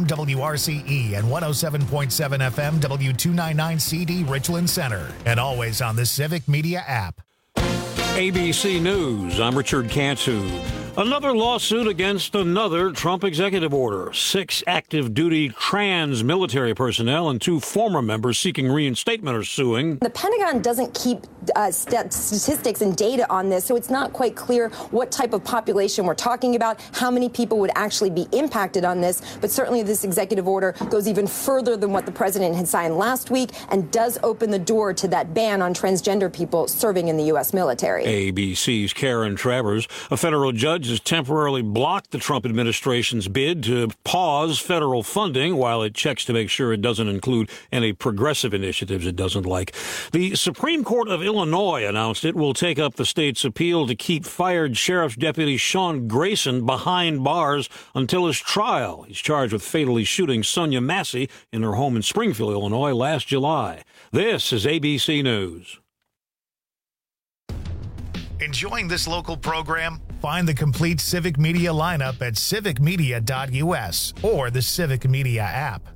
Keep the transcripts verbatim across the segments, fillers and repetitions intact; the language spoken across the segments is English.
M W R C E and one oh seven point seven F M W two ninety-nine C D Richland Center. And always on the Civic Media app. A B C News, I'm Richard Cantu. Another lawsuit against another Trump executive order. Six active duty trans military personnel and two former members seeking reinstatement are suing. The Pentagon doesn't keep uh, st- statistics and data on this, so it's not quite clear what type of population we're talking about, how many people would actually be impacted on this. But certainly this executive order goes even further than what the president had signed last week and does open the door to that ban on transgender people serving in the U S military. A B C's Karen Travers. A federal judge has temporarily blocked the Trump administration's bid to pause federal funding while it checks to make sure it doesn't include any progressive initiatives it doesn't like. The Supreme Court of Illinois announced it will take up the state's appeal to keep fired Sheriff's Deputy Sean Grayson behind bars until his trial. He's charged with fatally shooting Sonia Massey in her home in Springfield, Illinois, last July. This is A B C News. Enjoying this local program? Find the complete Civic Media lineup at civic media dot U S or the Civic Media app.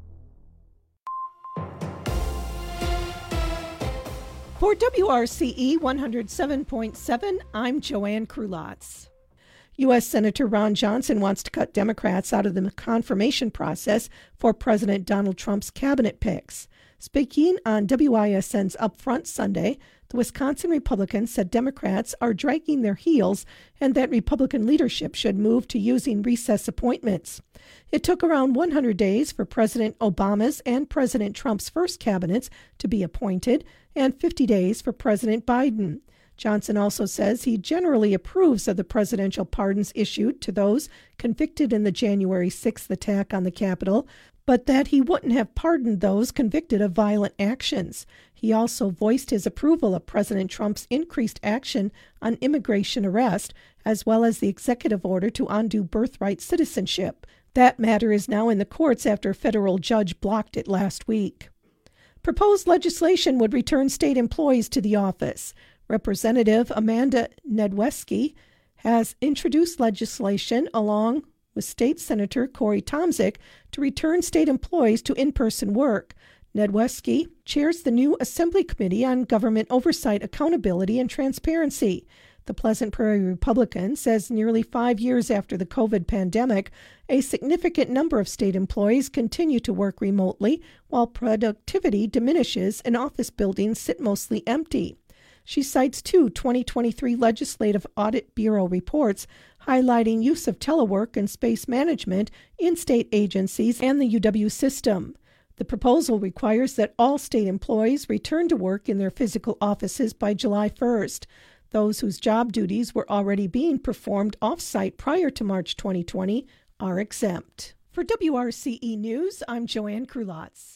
For W R C E one oh seven point seven, I'm Joanne Krulotz. U S. Senator Ron Johnson wants to cut Democrats out of the confirmation process for President Donald Trump's cabinet picks. Speaking on W I S N's Upfront Sunday, the Wisconsin Republicans said Democrats are dragging their heels and that Republican leadership should move to using recess appointments. It took around one hundred days for President Obama's and President Trump's first cabinets to be appointed and fifty days for President Biden. Johnson also says he generally approves of the presidential pardons issued to those convicted in the January sixth attack on the Capitol, but that he wouldn't have pardoned those convicted of violent actions. He also voiced his approval of President Trump's increased action on immigration arrest, as well as the executive order to undo birthright citizenship. That matter is now in the courts after a federal judge blocked it last week. Proposed legislation would return state employees to the office. Representative Amanda Nedwesky has introduced legislation along with State Senator Corey Tomczyk to return state employees to in-person work. Nedwesky chairs the new Assembly Committee on Government Oversight, Accountability, and Transparency. The Pleasant Prairie Republican says nearly five years after the COVID pandemic, a significant number of state employees continue to work remotely while productivity diminishes and office buildings sit mostly empty. She cites two twenty twenty-three Legislative Audit Bureau reports highlighting use of telework and space management in state agencies and the U W system. The proposal requires that all state employees return to work in their physical offices by July first. Those whose job duties were already being performed off-site prior to March twenty twenty are exempt. For W R C E News, I'm Joanne Krulotz.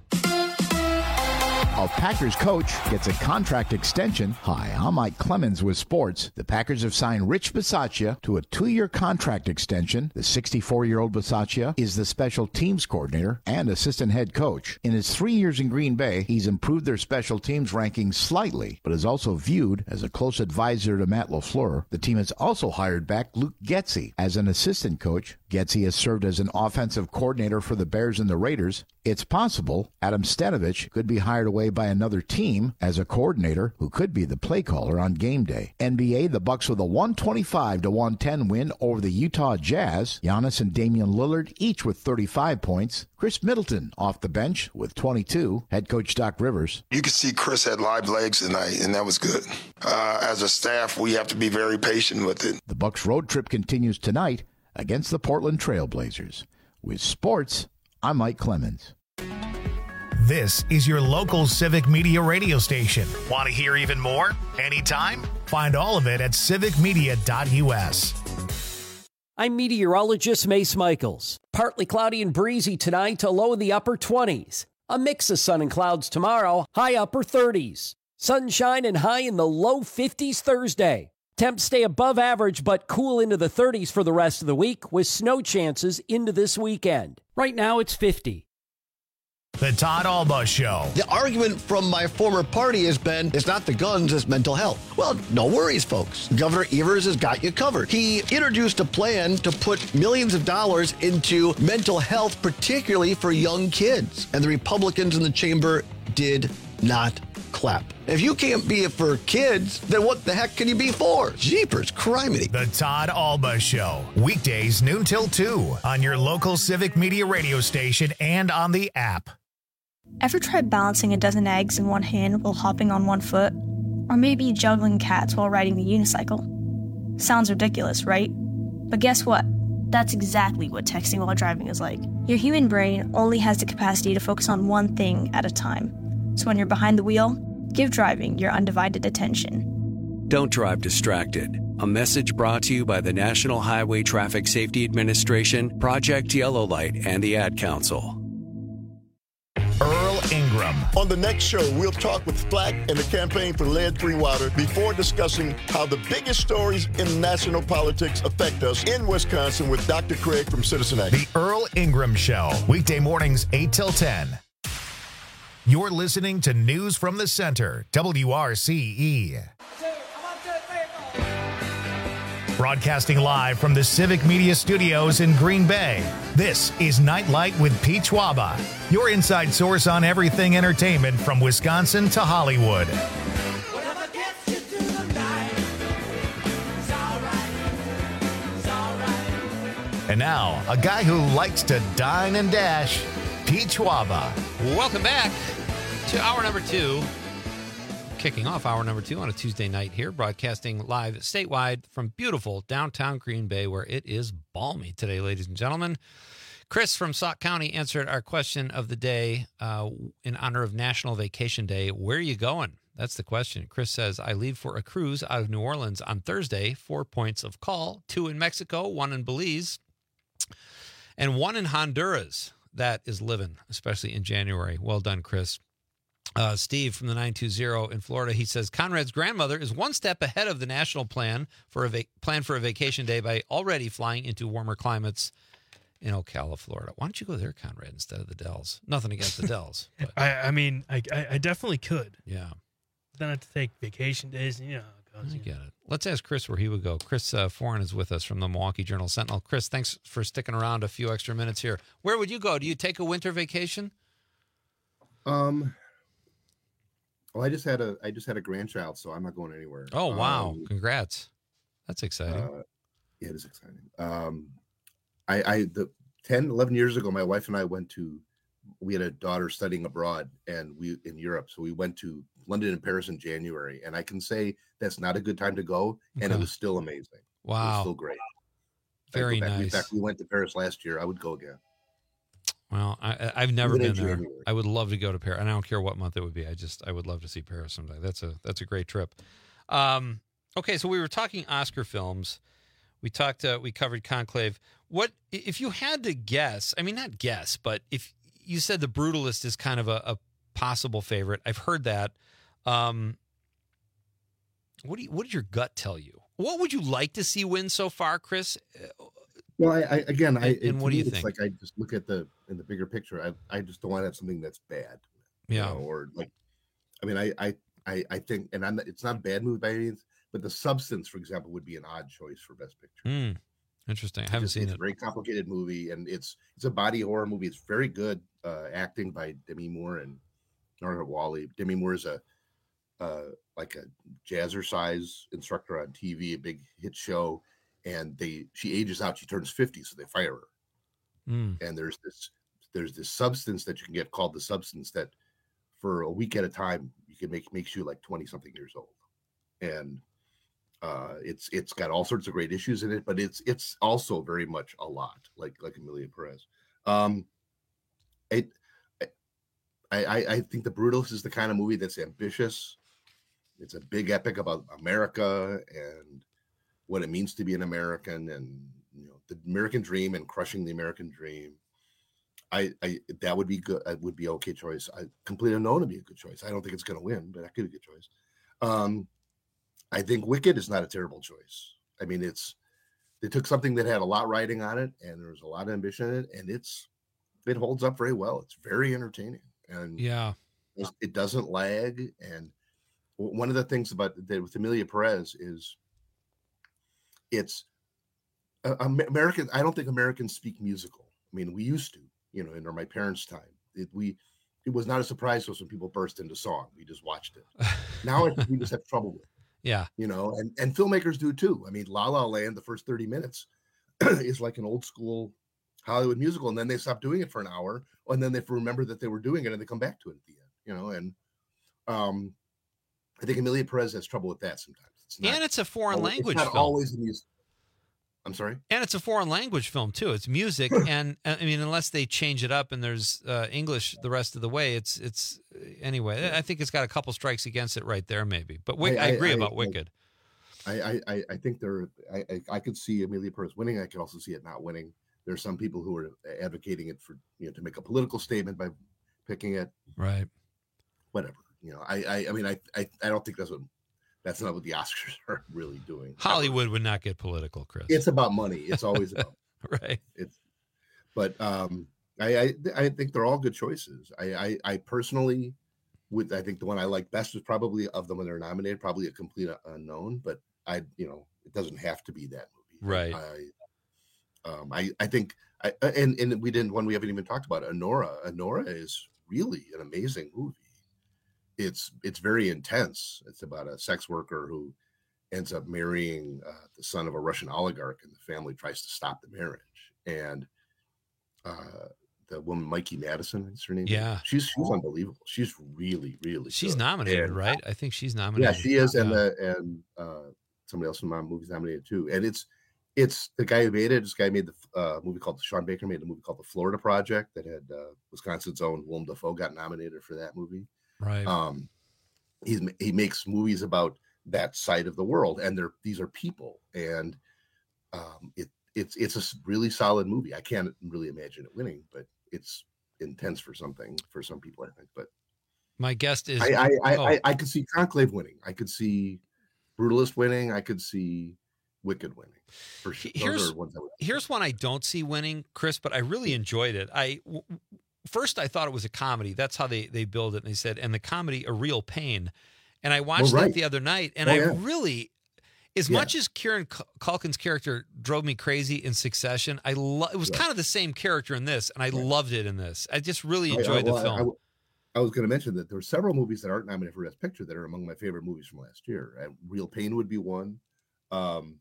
A Packers coach gets a contract extension. Hi, I'm Mike Clemens with sports. The Packers have signed Rich Bisaccia to a two-year contract extension. The sixty-four-year-old Bisaccia is the special teams coordinator and assistant head coach. In his three years in Green Bay, he's improved their special teams ranking slightly, but is also viewed as a close advisor to Matt LaFleur. The team has also hired back Luke Getsy as an assistant coach. Getsy has served as an offensive coordinator for the Bears and the Raiders. It's possible Adam Stanovich could be hired away by another team as a coordinator who could be the play caller on game day. N B A, the Bucks with a one twenty-five to one ten win over the Utah Jazz. Giannis and Damian Lillard each with thirty-five points. Chris Middleton off the bench with twenty-two. Head coach Doc Rivers. You could see Chris had live legs tonight, and that was good. Uh, as a staff, we have to be very patient with it. The Bucks road trip continues tonight against the Portland Trail Blazers. With sports, I'm Mike Clemens. This is your local Civic Media radio station. Want to hear even more? Anytime? Find all of it at civic media dot U S. I'm meteorologist Mace Michaels. Partly cloudy and breezy tonight, a low in the upper twenties. A mix of sun and clouds tomorrow, high upper thirties. Sunshine and high in the low fifties Thursday. Temps stay above average but cool into the thirties for the rest of the week with snow chances into this weekend. Right now it's fifty. The Todd Alba Show. The argument from my former party has been, it's not the guns, it's mental health. Well, no worries, folks. Governor Evers has got you covered. He introduced a plan to put millions of dollars into mental health, particularly for young kids. And the Republicans in the chamber did not clap. If you can't be it for kids, then what the heck can you be for? Jeepers, criminy. The Todd Alba Show. Weekdays noon till two on your local Civic Media radio station and on the app. Ever tried balancing a dozen eggs in one hand while hopping on one foot? Or maybe juggling cats while riding the unicycle? Sounds ridiculous, right? But guess what? That's exactly what texting while driving is like. Your human brain only has the capacity to focus on one thing at a time. So when you're behind the wheel, give driving your undivided attention. Don't drive distracted. A message brought to you by the National Highway Traffic Safety Administration, Project Yellow Light, and the Ad Council. Earl Ingram. On the next show, we'll talk with Flack and the campaign for lead-free water before discussing how the biggest stories in national politics affect us in Wisconsin with Doctor Craig from Citizen-Act. The Earl Ingram Show. Weekday mornings, eight till ten. You're listening to News from the Center, W R C E. Broadcasting live from the Civic Media Studios in Green Bay, this is Nightlight with Pete Schwaba, your inside source on everything entertainment from Wisconsin to Hollywood. And now, a guy who likes to dine and dash, Pete Schwaba. Welcome back to hour number two. Kicking off hour number two on a Tuesday night here, broadcasting live statewide from beautiful downtown Green Bay, where it is balmy today, ladies and gentlemen. Chris from Sauk County answered our question of the day uh, in honor of National Vacation Day. Where are you going? That's the question. Chris says, I leave for a cruise out of New Orleans on Thursday. Four points of call, two in Mexico, one in Belize, and one in Honduras. That is living, especially in January. Well done, Chris. Uh, Steve from the nine two zero in Florida, he says, Conrad's grandmother is one step ahead of the national plan for a va- plan for a vacation day by already flying into warmer climates in Ocala, Florida. Why don't you go there, Conrad, instead of the Dells? Nothing against the Dells. But. I, I mean, I, I, I definitely could. Yeah. Then I have to take vacation days, you know. How it goes, I you get know. it. Let's ask Chris where he would go. Chris uh, Foran is with us from the Milwaukee Journal Sentinel. Chris, thanks for sticking around a few extra minutes here. Where would you go? Do you take a winter vacation? Um... Well, I just had a I just had a grandchild, so I'm not going anywhere. Oh, wow. Um, Congrats. That's exciting. Uh, yeah, it is exciting. Um, I, I the ten, eleven years ago, my wife and I went to, we had a daughter studying abroad and we in Europe. So we went to London and Paris in January. And I can say that's not a good time to go. And Okay. it was still amazing. Wow. It was still great. Very I'd go back. nice. In fact, we went to Paris last year. I would go again. Well, I, I've never Even in been there. January. I would love to go to Paris, and I don't care what month it would be. I just, I would love to see Paris someday. That's a, that's a great trip. Um, okay, so we were talking Oscar films. We talked, uh, we covered Conclave. What if you had to guess? I mean, not guess, but if you said The Brutalist is kind of a, a possible favorite, I've heard that. Um, what do you, what did your gut tell you? What would you like to see win so far, Chris? Well, I, I again, I And- and it- what to do you me, it's think? Like I just look at the in the bigger picture. I I just don't want to have something that's bad. Yeah. You know, or like, I mean, I I I, I think, and I'm not, it's not a bad movie by any means, but The Substance, for example, would be an odd choice for Best Picture. Hmm. Interesting. I haven't It's- seen it's it. a very complicated movie, and it's it's a body horror movie. It's very good uh, acting by Demi Moore and Nora Wally. Demi Moore is a uh, like a jazzercise instructor on T V, a big hit show, and they she ages out. She turns fifty, so they fire her. Mm. And there's this there's this substance that you can get called The Substance that for a week at a time you can make makes you like twenty something years old, and uh it's it's got all sorts of great issues in it, but it's it's also very much a lot like like Emilia Perez. um it I, I I think The Brutalist is the kind of movie that's ambitious. It's a big epic about America and what it means to be an American, and you know the American dream and crushing the American dream. I, I that would be good. It would be okay choice. I Complete Unknown would be a good choice. I don't think it's going to win, but that could be a good choice. Um, I think Wicked is not a terrible choice. I mean, it's they took something that had a lot riding on it, and there was a lot of ambition in it, and it's it holds up very well. It's very entertaining, and yeah, it doesn't lag. And one of the things about that with Emilia Perez is it's uh, American. I don't think Americans speak musical. I mean, we used to, you know, in my parents' time, it, we it was not a surprise to us when people burst into song. We just watched it. Now I think we just have trouble with it. Yeah, you know, and and filmmakers do too. I mean, La La Land, the first thirty minutes is like an old school Hollywood musical, and then they stop doing it for an hour, and then they remember that they were doing it, and they come back to it at the end. You know, and um, I think Emilia Perez has trouble with that sometimes. It's not, and it's a foreign always, language it's not film. Always in music. I'm sorry. And it's a foreign language film too. It's music, and I mean, unless they change it up and there's uh, English the rest of the way, it's it's anyway. I think it's got a couple strikes against it right there, maybe. But Wick, I, I, I agree I, about I, Wicked. I, I I think there. I, I I could see Emilia Perez winning. I could also see it not winning. There's some people who are advocating it for, you know, to make a political statement by picking it. Right. Whatever. You know, I I, I mean, I, I I don't think that's what. That's not what the Oscars are really doing. Hollywood would not get political, Chris. It's about money. It's always about right. It's, but um, I, I I think they're all good choices. I, I I personally would. I think the one I like best is probably of them when they're nominated, probably A Complete Unknown. But I, you know, it doesn't have to be that movie. Right. I um I I think I and and we didn't one we haven't even talked about Anora. Anora is really an amazing movie. It's it's very intense. It's about a sex worker who ends up marrying uh, the son of a Russian oligarch, and the family tries to stop the marriage. And uh, the woman, Mikey Madison, is her name. Yeah, she's she's unbelievable. She's really really. She's good. nominated, and, right? I think she's nominated. Yeah, she is, yeah. and the and uh, somebody else from my movie's nominated too. And it's it's the guy who made it. This guy made the uh, movie called Sean Baker made a movie called The Florida Project that had uh, Wisconsin's own Willem Dafoe got nominated for that movie. Right. Um, he's he makes movies about that side of the world, and they're these are people, and um, it it's it's a really solid movie. I can't really imagine it winning, but it's intense for something for some people, I think. But my guest is I I, I, oh. I, I could see Conclave winning. I could see Brutalist winning. I could see Wicked winning. For sure. Those Here's are ones I would here's one I don't see winning, Chris, but I really enjoyed it. I w- First, I thought it was a comedy. That's how they, they build it. And they said, and the comedy, A Real Pain. And I watched oh, right. that the other night, and oh, I yeah. really, as yeah. much as Kieran Culkin's character drove me crazy in Succession, I lo- it was right. kind of the same character in this, and I right. loved it in this. I just really I, enjoyed I, well, the film. I, I, I was going to mention that there were several movies that aren't nominated for Best Picture that are among my favorite movies from last year. Uh, Real Pain would be one. Um,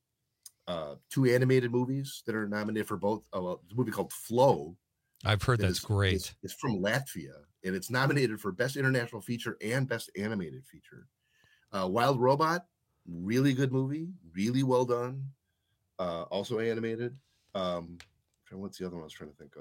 uh, two animated movies that are nominated for both. Uh, a movie called Flow. I've heard that's is, great. It's, it's from Latvia, and it's nominated for Best International Feature and Best Animated Feature. Uh, Wild Robot, really good movie, really well done. Uh, also animated. Um, what's the other one I was trying to think of?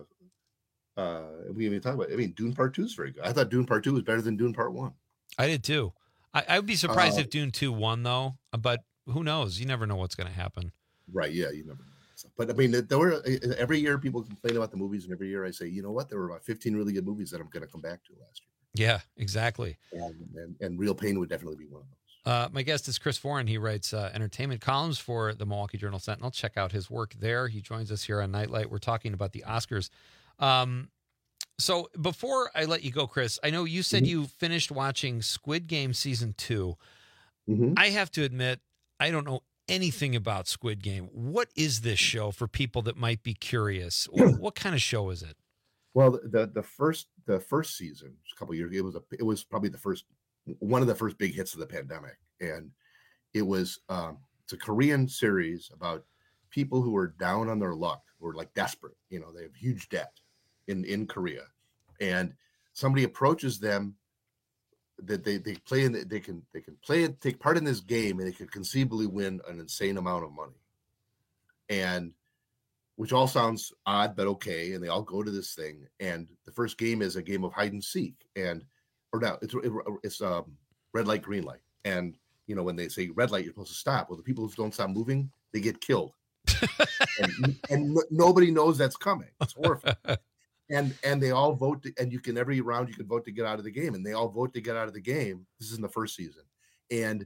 Uh, we even talk about. I mean, Dune Part Two is very good. I thought Dune Part Two was better than Dune Part One. I did too. I, I would be surprised uh, if Dune Two won, though. But who knows? You never know what's going to happen. Right? Yeah, you never know. But I mean, there were every year people complain about the movies, and every year I say, you know what? There were about fifteen really good movies that I'm going to come back to last year. Yeah, exactly. And, and, and Real Pain would definitely be one of those. Uh, my guest is Chris Foran. He writes uh, entertainment columns for the Milwaukee Journal Sentinel. Check out his work there. He joins us here on Nightlight. We're talking about the Oscars. Um, so before I let you go, Chris, I know you said mm-hmm. you finished watching Squid Game season two. Mm-hmm. I have to admit, I don't know anything about Squid Game. What is this show for people that might be curious? What, what kind of show is it? Well, the the first the first season, a couple of years ago, it was a it was probably the first one of the first big hits of the pandemic, and it was um, it's a Korean series about people who are down on their luck, who are like desperate. You know, they have huge debt in in Korea, and somebody approaches them that they they play in they can they can play it take part in this game, and they could conceivably win an insane amount of money, and which all sounds odd but okay, and they all go to this thing, and the first game is a game of hide and seek, and or no it's it, it's um red light green light, and you know when they say red light you're supposed to stop. Well, the people who don't stop moving, they get killed. and, and no, nobody knows that's coming. It's horrifying. And and they all vote, to, and you can every round you can vote to get out of the game, and they all vote to get out of the game. This is in the first season, and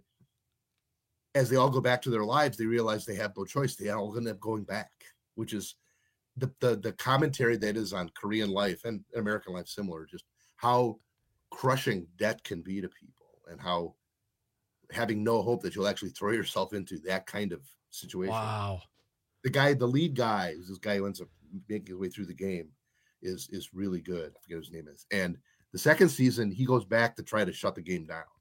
as they all go back to their lives, they realize they have no choice. They all end up going back, which is the, the the commentary that is on Korean life and American life similar, just how crushing debt can be to people and how having no hope that you'll actually throw yourself into that kind of situation. Wow. The guy, the lead guy, this guy who ends up making his way through the game, is is really good. I forget what his name is. And the second season, he goes back to try to shut the game down.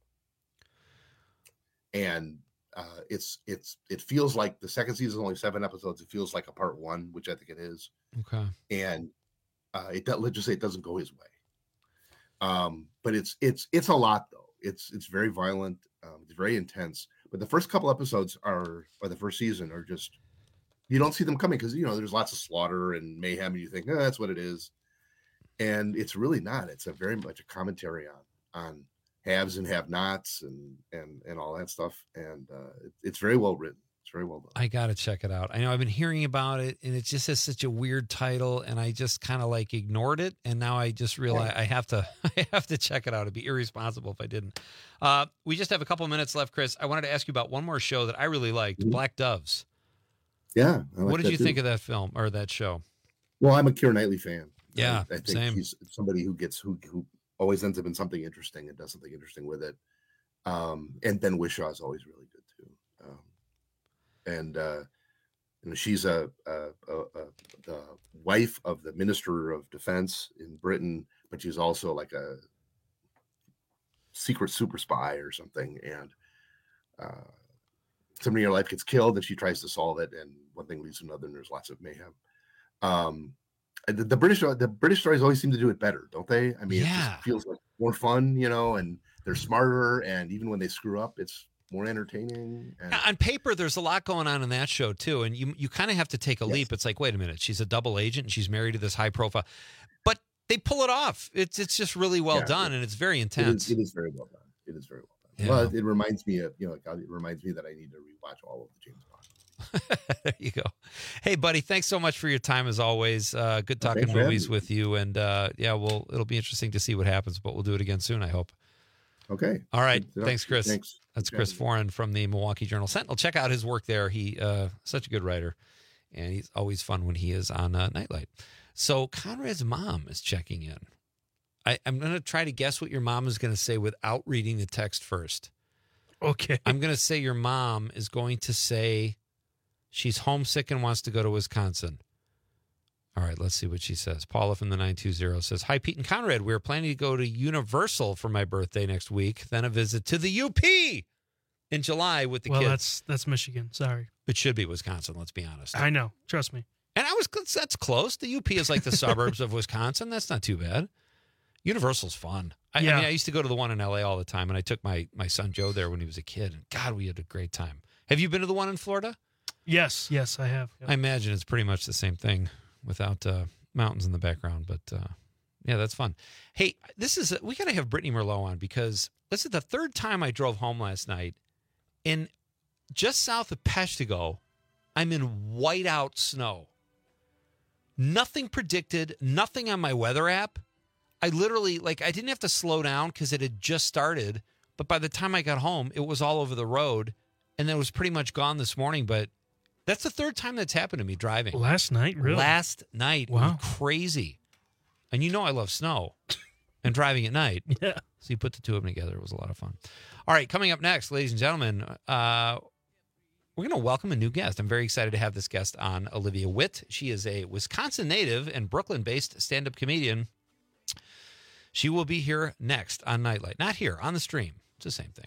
And uh, it's it's it feels like the second season is only seven episodes. It feels like a part one, which I think it is. Okay. And uh, it let's just say it doesn't go his way. Um, but it's it's it's a lot though. It's it's very violent. Um, it's very intense. But the first couple episodes are, or the first season are just, you don't see them coming because, you know, there's lots of slaughter and mayhem and you think, oh, that's what it is. And it's really not. It's a very much a commentary on, on haves and have nots and, and, and all that stuff. And uh, it, it's very well written. It's very well done. I got to check it out. I know I've been hearing about it and it just has such a weird title and I just kind of like ignored it. And now I just realize yeah. I have to, I have to check it out. It'd be irresponsible if I didn't. Uh, we just have a couple minutes left, Chris. I wanted to ask you about one more show that I really liked, mm-hmm. Black Doves. Yeah. I like what did you too. think of that film or that show? Well, I'm a Keira Knightley fan. Yeah. I, I think same. he's somebody who gets, who, who always ends up in something interesting and does something interesting with it. Um, and Ben Whishaw is always really good too. Um, and, uh, you know, she's a, a, a, a the wife of the Minister of Defense in Britain, but she's also like a secret super spy or something. And, uh, somebody in her life gets killed and she tries to solve it. And one thing leads to another and there's lots of mayhem. Um, the, the British, the British stories always seem to do it better, don't they? I mean, yeah. It just feels like more fun, you know, and they're smarter. And even when they screw up, it's more entertaining. And... On paper, there's a lot going on in that show too. And you, you kind of have to take a yes. leap. It's like, wait a minute, she's a double agent and she's married to this high profile, but they pull it off. It's, it's just really well yeah, done. It, and it's very intense. It is, it is very well done. It is very well done. Yeah. Well, it reminds me of, you know, it reminds me that I need to rewatch all of the James Bond. There you go. Hey, buddy, thanks so much for your time as always. Uh, good talking thanks movies with you. And uh, yeah, well, it'll be interesting to see what happens, but we'll do it again soon, I hope. Okay. All right. Thanks, Chris. Thanks. That's Chris Foran from the Milwaukee Journal Sentinel. Check out his work there. He uh, such a good writer, and he's always fun when he is on uh, Nightlight. So Conrad's mom is checking in. I, I'm going to try to guess what your mom is going to say without reading the text first. Okay. I'm going to say your mom is going to say she's homesick and wants to go to Wisconsin. All right, let's see what she says. Paula from the nine two zero says, hi, Pete and Conrad. We're planning to go to Universal for my birthday next week, then a visit to the U P in July with the well, kids. Well, that's that's Michigan. Sorry. It should be Wisconsin, let's be honest. I know. Trust me. And I was that's close. The U P is like the suburbs of Wisconsin. That's not too bad. Universal's fun. I, yeah. I mean, I used to go to the one in L A all the time, and I took my, my son Joe there when he was a kid, and God, we had a great time. Have you been to the one in Florida? Yes, yes, I have. Yep. I imagine it's pretty much the same thing without uh, mountains in the background, but uh, yeah, that's fun. Hey, this is a, we got to have Brittany Merlot on because this is the third time I drove home last night, and just south of Peshtigo, I'm in whiteout snow. Nothing predicted, nothing on my weather app. I literally, like, I didn't have to slow down because it had just started, but by the time I got home, it was all over the road, and then it was pretty much gone this morning, but that's the third time that's happened to me driving. Last night, really? Last night. Wow. It was crazy. And you know I love snow and driving at night. Yeah. So you put the two of them together. It was a lot of fun. All right, coming up next, ladies and gentlemen, uh, we're going to welcome a new guest. I'm very excited to have this guest on, Olivia Witt. She is a Wisconsin native and Brooklyn-based stand-up comedian. She will be here next on Nightlight. Not here, on the stream. It's the same thing.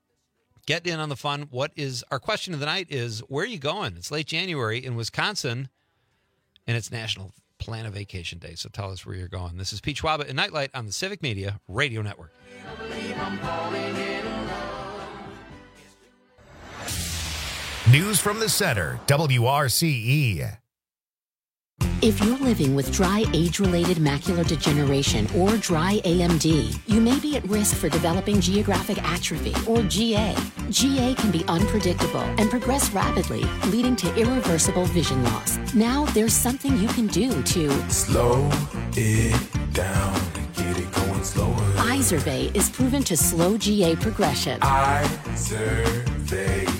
Get in on the fun. What is our question of the night is, where are you going? It's late January in Wisconsin, and it's National Plan a Vacation Day. So tell us where you're going. This is Pete Schwaba and Nightlight on the Civic Media Radio Network. News from the center, W R C E. If you're living with dry age-related macular degeneration or dry A M D, you may be at risk for developing geographic atrophy or G A. G A can be unpredictable and progress rapidly, leading to irreversible vision loss. Now there's something you can do to slow it down and get it going slower. Izervay is proven to slow G A progression. Izervay, get your G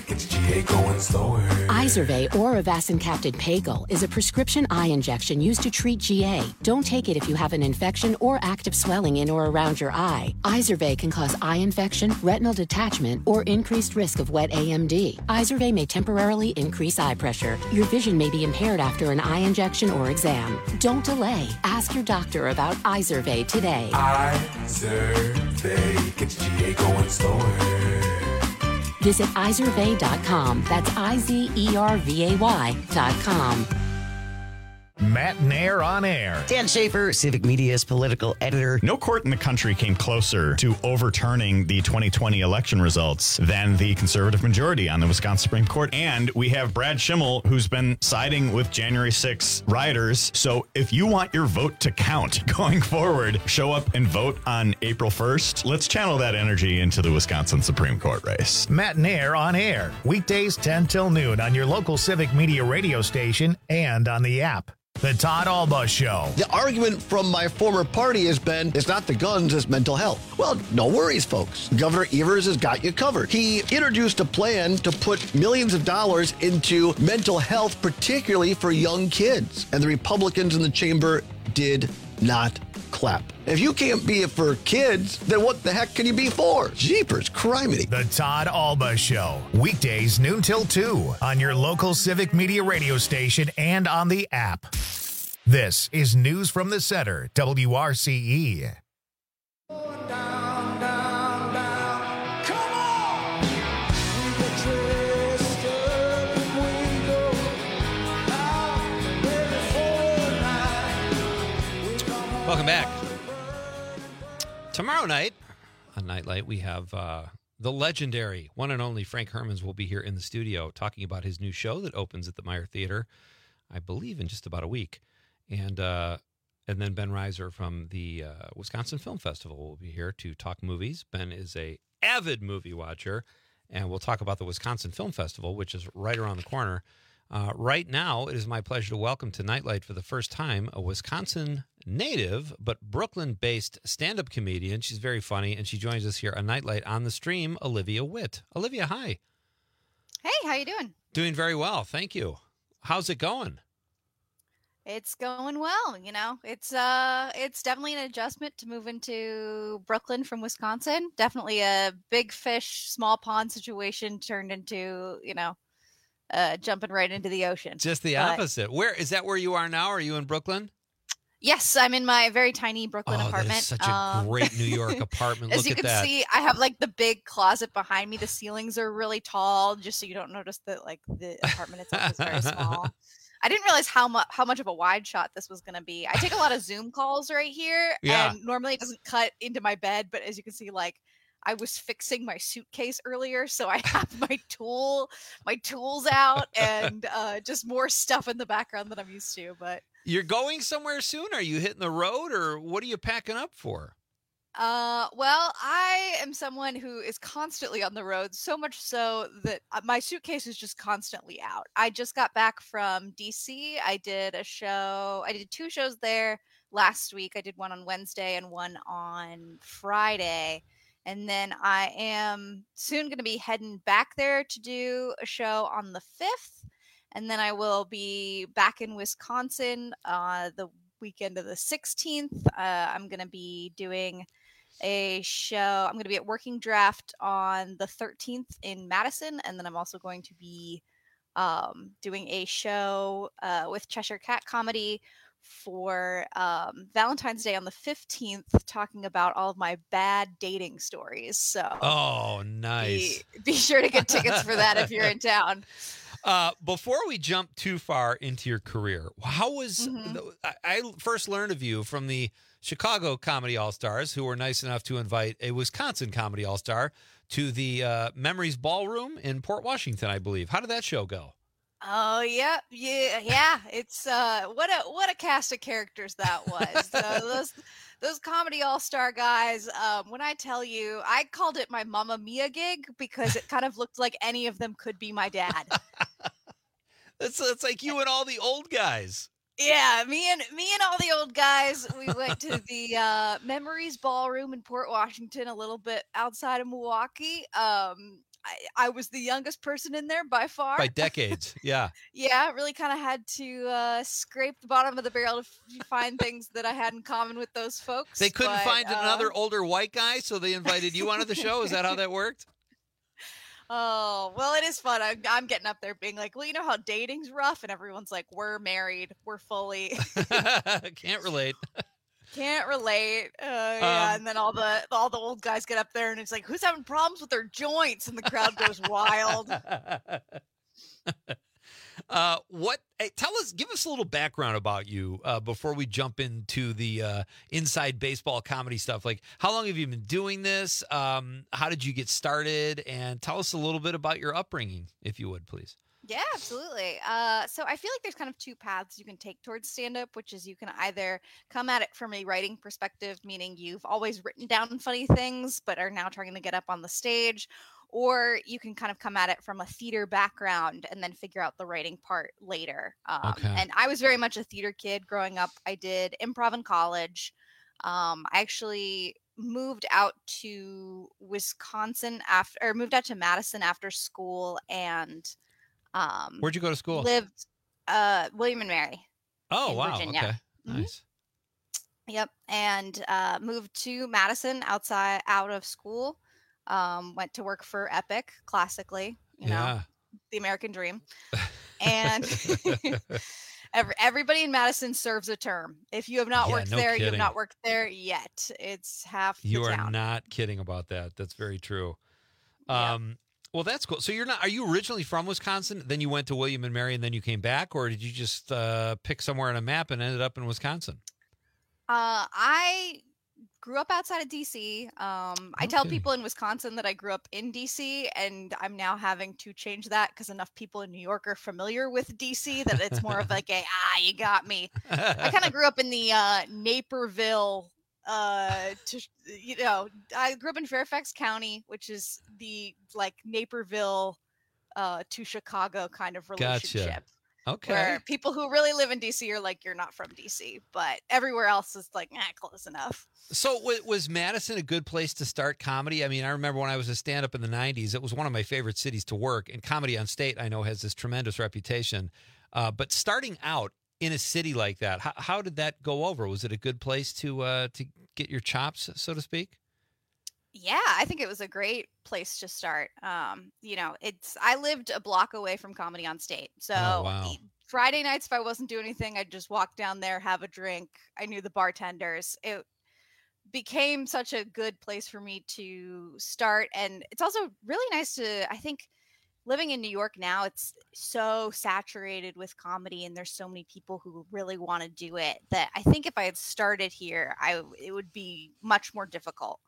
A going slower. Izervay or avacincaptad Pagel is a prescription eye injection used to treat G A. Don't take it if you have an infection or active swelling in or around your eye. Izervay can cause eye infection, retinal detachment, or increased risk of wet A M D. Izervay may temporarily increase eye pressure. Your vision may be impaired after an eye injection or exam. Don't delay. Ask your doctor about Izervay today. Izervay gets G A going slower. Visit Izervay dot com. That's I Z E R V A Y dot com. Matt Nair on air. Dan Schaefer, Civic Media's political editor. No court in the country came closer to overturning the twenty twenty election results than the conservative majority on the Wisconsin Supreme Court. And we have Brad Schimmel, who's been siding with January sixth rioters. So if you want your vote to count going forward, show up and vote on April first. Let's channel that energy into the Wisconsin Supreme Court race. Matt Nair on air. Weekdays ten till noon on your local Civic Media radio station and on the app. The Todd Alba Show. The argument from my former party has been, it's not the guns, it's mental health. Well, no worries, folks. Governor Evers has got you covered. He introduced a plan to put millions of dollars into mental health, particularly for young kids. And the Republicans in the chamber did not clap. If you can't be it for kids, then what the heck can you be for? Jeepers, criminy. The Todd Alba Show. Weekdays noon till two on your local Civic Media radio station and on the app. This is News from the Center, W R C E. Welcome back. Tomorrow night on Nightlight, we have uh, the legendary one and only Frank Hermans will be here in the studio talking about his new show that opens at the Meyer Theater, I believe, in just about a week. And uh, and then Ben Reiser from the uh, Wisconsin Film Festival will be here to talk movies. Ben is a avid movie watcher, and we'll talk about the Wisconsin Film Festival, which is right around the corner. Uh, right now, it is my pleasure to welcome to Nightlight for the first time a Wisconsin native but Brooklyn-based stand-up comedian. She's very funny, and she joins us here on Nightlight on the stream, Olivia Witt. Olivia, hi. Hey, how you doing? Doing very well, thank you. How's it going? It's going well, you know. It's uh it's definitely an adjustment to move into Brooklyn from Wisconsin. Definitely a big fish, small pond situation turned into, you know, uh jumping right into the ocean. Just the But- opposite. Where is that where you are now? Are you in Brooklyn? Yes, I'm in my very tiny Brooklyn Oh, apartment. that is such a Um, great New York apartment. As Look you at can that. see, I have like the big closet behind me. The ceilings are really tall, just so you don't notice that like the apartment itself is very small. I didn't realize how much how much of a wide shot this was going to be. I take a lot of Zoom calls right here, Yeah. and normally it doesn't cut into my bed, but as you can see, like I was fixing my suitcase earlier, so I have my tool my tools out and uh, just more stuff in the background than I'm used to. But You're going somewhere soon? Are you hitting the road, or what are you packing up for? Uh, well, I am someone who is constantly on the road, so much so that uh, my suitcase is just constantly out. I just got back from D C. I did a show, I did two shows there last week. I did one on Wednesday and one on Friday. And then I am soon going to be heading back there to do a show on the fifth. And then I will be back in Wisconsin uh, the weekend of the sixteenth. Uh, I'm going to be doing a show. I'm going to be at Working Draft on the thirteenth in Madison. And then I'm also going to be um, doing a show uh, with Cheshire Cat Comedy for um, Valentine's Day on the fifteenth, talking about all of my bad dating stories. So Oh, nice. be, be sure to get tickets for that if you're in town. Uh, before we jump too far into your career, how was Mhm. the, I, I first learned of you from the Chicago Comedy All-Stars, who were nice enough to invite a Wisconsin Comedy All-Star to the uh, Memories Ballroom in Port Washington, I believe. How did that show go? Oh yeah, yeah, yeah. It's uh, what a what a cast of characters that was. uh, those those comedy all star guys. Um, when I tell you, I called it my Mamma Mia gig because it kind of looked like any of them could be my dad. It's it's like you and all the old guys. Yeah, me and me and all the old guys, we went to the uh, Memories Ballroom in Port Washington, a little bit outside of Milwaukee. Um, I, I was the youngest person in there by far. By decades. Yeah. Yeah, really kind of had to uh, scrape the bottom of the barrel to f- find things that I had in common with those folks. They couldn't but, find uh, another older white guy, so they invited you onto the show. Is that how that worked? Oh, well, it is fun. I'm, I'm getting up there being like, well, you know how dating's rough? And everyone's like, we're married. We're fully. Can't relate. Can't relate. Uh, yeah, Um, and then all the all the old guys get up there and it's like, who's having problems with their joints? And the crowd goes wild. Uh, what? Hey, tell us, give us a little background about you uh, before we jump into the uh, inside baseball comedy stuff. Like, how long have you been doing this? Um, how did you get started? And tell us a little bit about your upbringing, if you would, please. Yeah, absolutely. Uh, so I feel like there's kind of two paths you can take towards stand-up, which is you can either come at it from a writing perspective, meaning you've always written down funny things, but are now trying to get up on the stage, or you can kind of come at it from a theater background and then figure out the writing part later. Um, Okay. And I was very much a theater kid growing up. I did improv in college. Um, I actually moved out to Wisconsin after, or moved out to Madison after school and um, Where'd you go to school? lived uh, William and Mary. Oh, in wow. Virginia. Okay. Mhm. Nice. Yep, and uh, moved to Madison outside out of school. Um, went to work for Epic, classically, you know, Yeah. the American dream. And every, everybody in Madison serves a term. If you have not Yeah, worked no there, you have kidding. not worked there yet. It's half the You are town. not kidding about that. That's very true. Um, Well, that's cool. So you're not, are you originally from Wisconsin? Then you went to William and Mary and then you came back? Or did you just uh, pick somewhere on a map and ended up in Wisconsin? Uh, I grew up outside of D C. Um, I tell Okay. people in Wisconsin that I grew up in D C, and I'm now having to change that because enough people in New York are familiar with D C that it's more of like a, ah, you got me. I kind of grew up in the uh, Naperville, uh, to, you know, I grew up in Fairfax County, which is the like Naperville uh, to Chicago kind of relationship. Gotcha. Okay. Where people who really live in D C are like, you're not from D C, but everywhere else is like, eh, close enough. So w- was Madison a good place to start comedy? I mean, I remember when I was a stand-up in the nineties, it was one of my favorite cities to work. And Comedy on State, I know, has this tremendous reputation. Uh, but starting out in a city like that, how, how did that go over? Was it a good place to uh, to get your chops, so to speak? Yeah, I think it was a great place to start. Um, you know, it's I lived a block away from Comedy on State. So Oh, wow. e- Friday nights, if I wasn't doing anything, I'd just walk down there, have a drink. I knew the bartenders. It became such a good place for me to start. And it's also really nice to, I think, living in New York now, it's so saturated with comedy and there's so many people who really want to do it that I think if I had started here, I it would be much more difficult.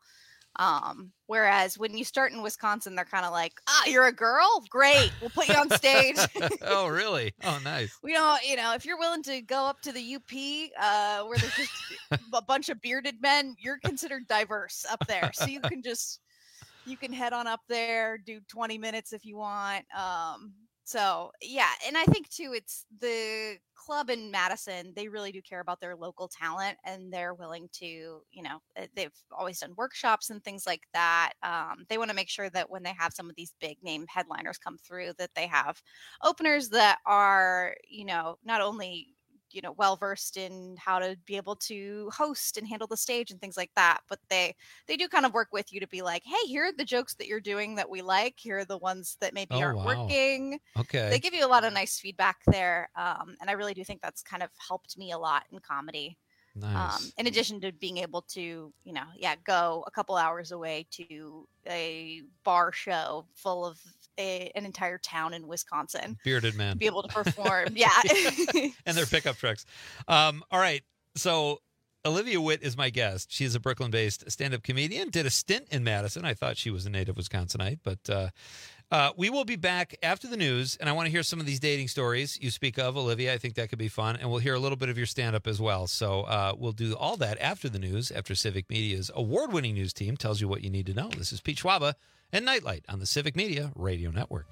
Um, whereas when you start in Wisconsin, they're kind of like, ah, you're a girl? Great. We'll put you on stage. Oh, really? Oh, nice. We don't, you know, if you're willing to go up to the U P, uh, where there's just a bunch of bearded men, you're considered diverse up there. So you can just, you can head on up there, do twenty minutes if you want. Um, so yeah. And I think too, it's the club in Madison. They really do care about their local talent and they're willing to, you know, uh, they've always done workshops and things like that. Um, they want to make sure that when they have some of these big name headliners come through, that they have openers that are, you know, not only, you know, well versed in how to be able to host and handle the stage and things like that, but they they do kind of work with you to be like, hey, here are the jokes that you're doing that we like, here are the ones that maybe Oh, aren't wow. working. Okay. They give you a lot of nice feedback there, um, and I really do think that's kind of helped me a lot in comedy. Nice. Um, in addition to being able to, you know, yeah, go a couple hours away to a bar show full of a, an entire town in Wisconsin. Bearded men. Be able to perform. Yeah. And their pickup trucks. Um, all right. So Olivia Witt is my guest. She is a Brooklyn-based stand-up comedian, did a stint in Madison. I thought she was a native Wisconsinite, but uh, uh, we will be back after the news, and I want to hear some of these dating stories you speak of, Olivia. I think that could be fun, and we'll hear a little bit of your stand-up as well. So uh, we'll do all that after the news, after Civic Media's award-winning news team tells you what you need to know. This is Pete Schwaba and Nightlight on the Civic Media Radio Network.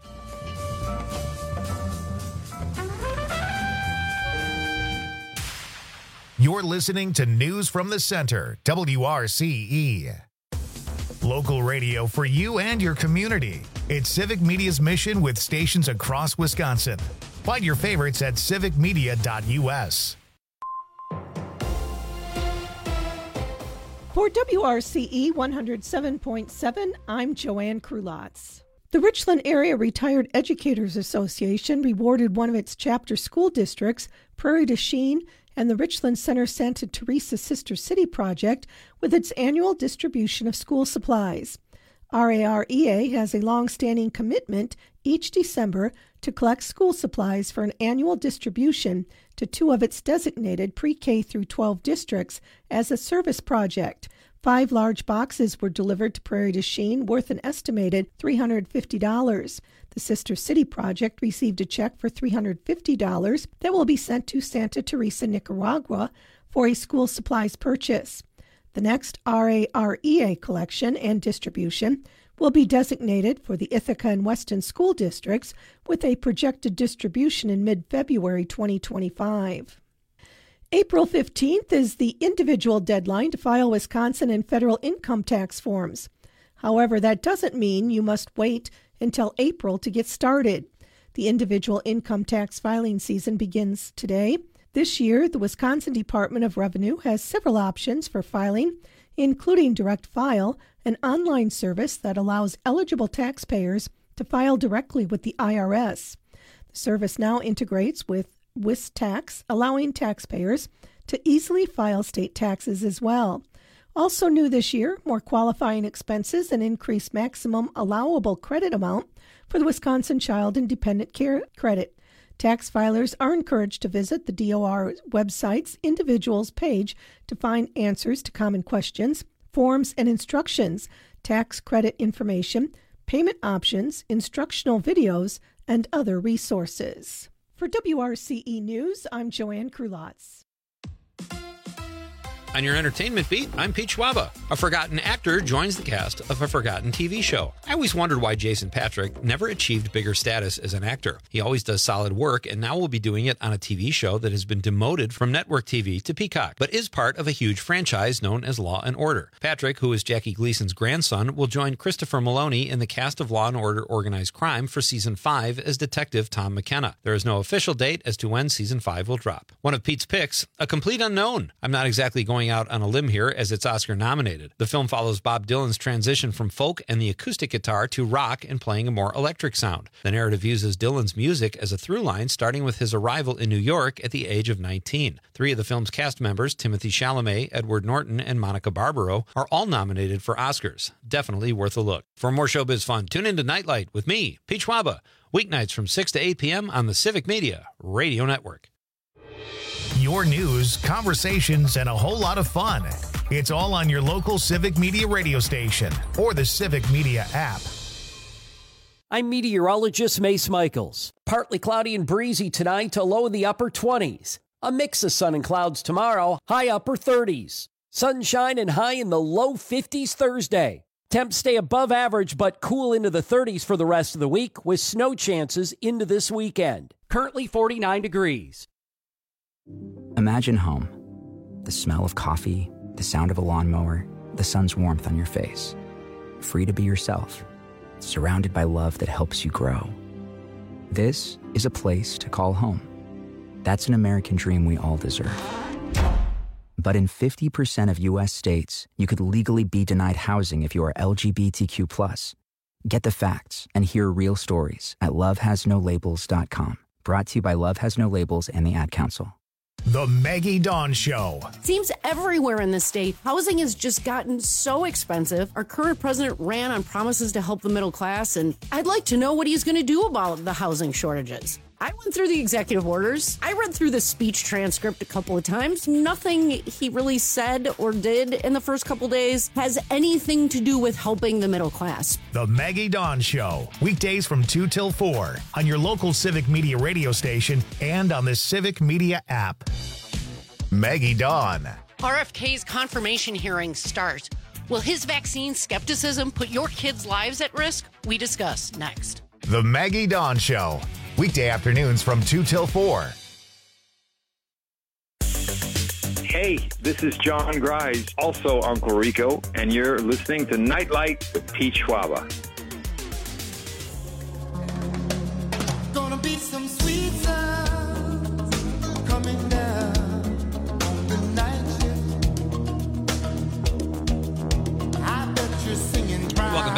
You're listening to News from the Center, W R C E. Local radio for you and your community. It's Civic Media's mission with stations across Wisconsin. Find your favorites at civic media dot u s. For W R C E one oh seven point seven, I'm Joanne Krulotz. The Richland Area Retired Educators Association rewarded one of its chapter school districts, Prairie du Chien, and the Richland Center Santa Teresa Sister City Project with its annual distribution of school supplies. R A R E A has a long-standing commitment each December to collect school supplies for an annual distribution to two of its designated pre-K through twelve districts as a service project. Five large boxes were delivered to Prairie du Chien worth an estimated three hundred fifty dollars. The Sister City Project received a check for three hundred fifty dollars that will be sent to Santa Teresa, Nicaragua for a school supplies purchase. The next R A R E A collection and distribution will be designated for the Ithaca and Weston school districts with a projected distribution in mid-February twenty twenty-five. April fifteenth is the individual deadline to file Wisconsin and federal income tax forms. However, that doesn't mean you must wait until April to get started. The individual income tax filing season begins today. This year, the Wisconsin Department of Revenue has several options for filing, including Direct File, an online service that allows eligible taxpayers to file directly with the I R S. The service now integrates with WisTax, allowing taxpayers to easily file state taxes as well. Also new this year, more qualifying expenses and increased maximum allowable credit amount for the Wisconsin Child and Dependent Care Credit. Tax filers are encouraged to visit the D O R website's Individuals page to find answers to common questions, forms and instructions, tax credit information, payment options, instructional videos, and other resources. For W R C E News, I'm Joanne Krulotz. On your entertainment beat, I'm Pete Schwaba. A forgotten actor joins the cast of a forgotten T V show. I always wondered why Jason Patric never achieved bigger status as an actor. He always does solid work, and now will be doing it on a T V show that has been demoted from network T V to Peacock, but is part of a huge franchise known as Law and Order. Patrick, who is Jackie Gleason's grandson, will join Christopher Maloney in the cast of Law and Order Organized Crime for Season five as Detective Tom McKenna. There is no official date as to when Season five will drop. One of Pete's picks, A Complete Unknown. I'm not exactly going out on a limb here as it's Oscar nominated. The film follows Bob Dylan's transition from folk and the acoustic guitar to rock and playing a more electric sound. The narrative uses Dylan's music as a through line, starting with his arrival in New York at the age of nineteen. Three of the film's cast members, Timothy Chalamet, Edward Norton, and Monica Barbaro, are all nominated for Oscars. Definitely worth a look. For more showbiz fun, tune into Nightlight with me, Pete Schwaba, weeknights from six to eight p.m. on the Civic Media Radio Network. Your news, conversations, and a whole lot of fun. It's all on your local Civic Media radio station or the Civic Media app. I'm meteorologist Mace Michaels. Partly cloudy and breezy tonight to low in the upper twenties. A mix of sun and clouds tomorrow, high upper thirties. Sunshine and high in the low fifties Thursday. Temps stay above average but cool into the thirties for the rest of the week with snow chances into this weekend. Currently forty-nine degrees. Imagine home. The smell of coffee, the sound of a lawnmower, the sun's warmth on your face. Free to be yourself, surrounded by love that helps you grow. This is a place to call home. That's an American dream we all deserve. But in fifty percent of U S states, you could legally be denied housing if you are L G B T Q plus. Get the facts and hear real stories at love has no labels dot com. Brought to you by Love Has No Labels and the Ad Council. The Maggie Dawn Show. Seems everywhere in the state, housing has just gotten so expensive. Our current president ran on promises to help the middle class, and I'd like to know what he's going to do about the housing shortages. I went through the executive orders. I read through the speech transcript a couple of times. Nothing he really said or did in the first couple days has anything to do with helping the middle class. The Maggie Dawn Show. Weekdays from two till four on your local Civic Media radio station and on the Civic Media app. Maggie Dawn. R F K's confirmation hearings start. Will his vaccine skepticism put your kids' lives at risk? We discuss next. The Maggie Dawn Show. Weekday afternoons from two till four. Hey, this is John Grise, also Uncle Rico, and you're listening to Nightlight with Pete Schwaba. Gonna be some sweet sounds coming down on the night shift. I bet you're singing proud. Welcome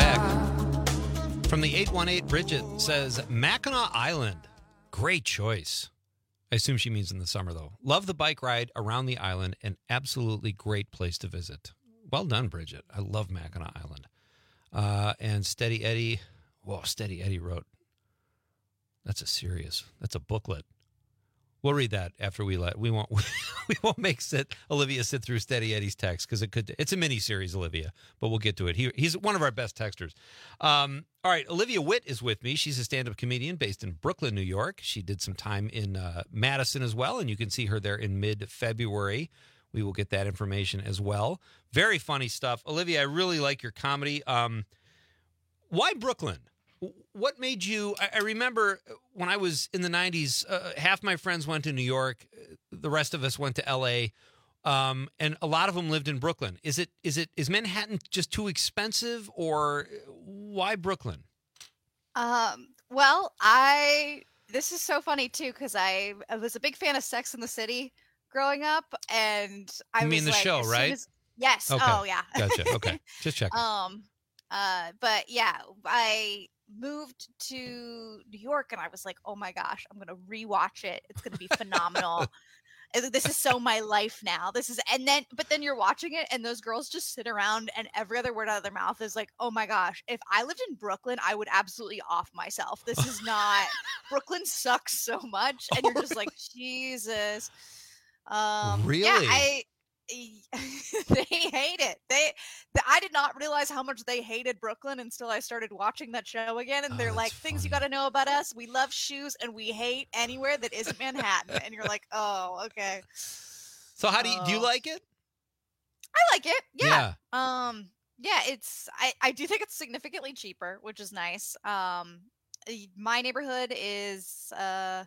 back. From the eight one eight, Bridget says, Mackinac Island. Great choice. I assume she means in the summer, though. Love the bike ride around the island. An absolutely great place to visit. Well done, Bridget. I love Mackinac Island. Uh, and Steady Eddie. Whoa, Steady Eddie wrote. That's a serious. That's a booklet. We'll read that after we let. We won't. We won't make sit Olivia sit through Steady Eddie's text because it could. It's a mini series, Olivia, but we'll get to it. He, he's one of our best texters. Um, all right, Olivia Witt is with me. She's a stand-up comedian based in Brooklyn, New York. She did some time in uh, Madison as well, and you can see her there in mid-February. We will get that information as well. Very funny stuff, Olivia. I really like your comedy. Um, why Brooklyn? What made you? I, I remember when I was in the nineties, uh, half my friends went to New York, the rest of us went to L A, um, and a lot of them lived in Brooklyn. Is it? Is it? Is Manhattan just too expensive, or why Brooklyn? Um. Well, I. This is so funny too because I, I was a big fan of Sex and the City growing up, and I You mean was the like, show, as soon right? as- yes. Okay. Oh yeah. Gotcha. Okay. Just checking. Um. Uh. But yeah, I moved to New York and I was like, oh my gosh, I'm gonna rewatch it. It's gonna be phenomenal. This is so my life now. This is, and then, but then you're watching it and those girls just sit around and every other word out of their mouth is like, oh my gosh, if I lived in Brooklyn, I would absolutely off myself. This is not, Brooklyn sucks so much. And you're just like, Jesus. Um, Really? Yeah, I, they hate it. They, th- I did not realize how much they hated Brooklyn until I started watching that show again. And they're like, things you got to know about us. We love shoes and we hate anywhere that isn't Manhattan. And you're like, oh, okay. So how do you do? You Oh. like it? I like it. Yeah. Um. Yeah. It's. I. I do think it's significantly cheaper, which is nice. Um. y- My neighborhood is uh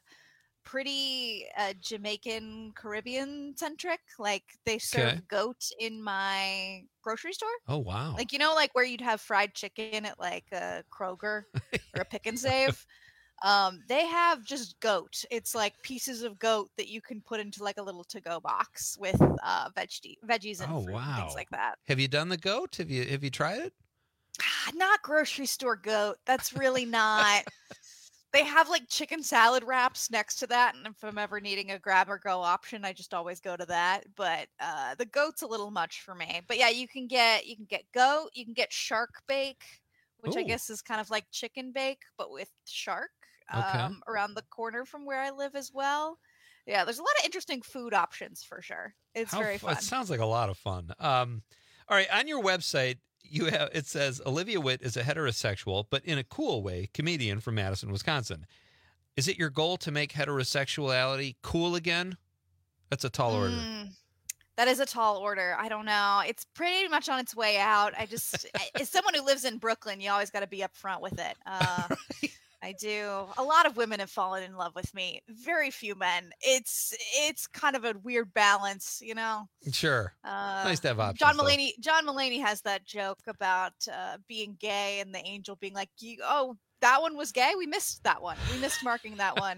pretty uh, Jamaican Caribbean centric. Like they serve Okay. goat in my grocery store. Oh wow. Like you know, like where you'd have fried chicken at like a Kroger or a Pick and Save. Um, they have just goat. It's like pieces of goat that you can put into like a little to-go box with uh veggie veggies and Oh fruit and wow. things like that. Have you done the goat? Have you have you tried it? Ah, not grocery store goat. That's really not. They have like chicken salad wraps next to that, and if I'm ever needing a grab or go option, I just always go to that. But uh, the goat's a little much for me. But yeah, you can get you can get goat, you can get shark bake, which I Ooh. guess is kind of like chicken bake but with shark. Okay. Um, around the corner from where I live as well. Yeah, there's a lot of interesting food options for sure. It's How very fu- fun. It sounds like a lot of fun. Um, all right, on your website, you have it says Olivia Witt is a heterosexual, but in a cool way, comedian from Madison, Wisconsin. Is it your goal to make heterosexuality cool again? That's a tall order. Mm, that is a tall order. I don't know. It's pretty much on its way out. I just, I- as someone who lives in Brooklyn, you always got to be upfront with it. Uh, I do. A lot of women have fallen in love with me. Very few men. It's it's kind of a weird balance, you know. Sure. Uh, Nice to have options. John though. Mulaney. John Mulaney has that joke about uh, being gay and the angel being like, "You- "Oh, that one was gay. We missed that one. We missed marking that one."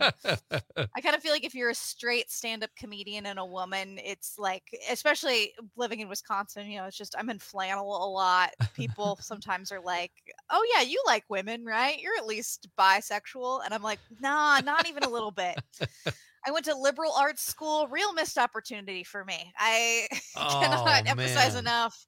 I kind of feel like if you're a straight stand-up comedian and a woman, it's like, especially living in Wisconsin, you know, it's just I'm in flannel a lot. People sometimes are like, "Oh yeah, you like women, right? You're at least bisexual," and I'm like, "Nah, not even a little bit." I went to liberal arts school. Real missed opportunity for me. I Oh, cannot emphasize man. enough.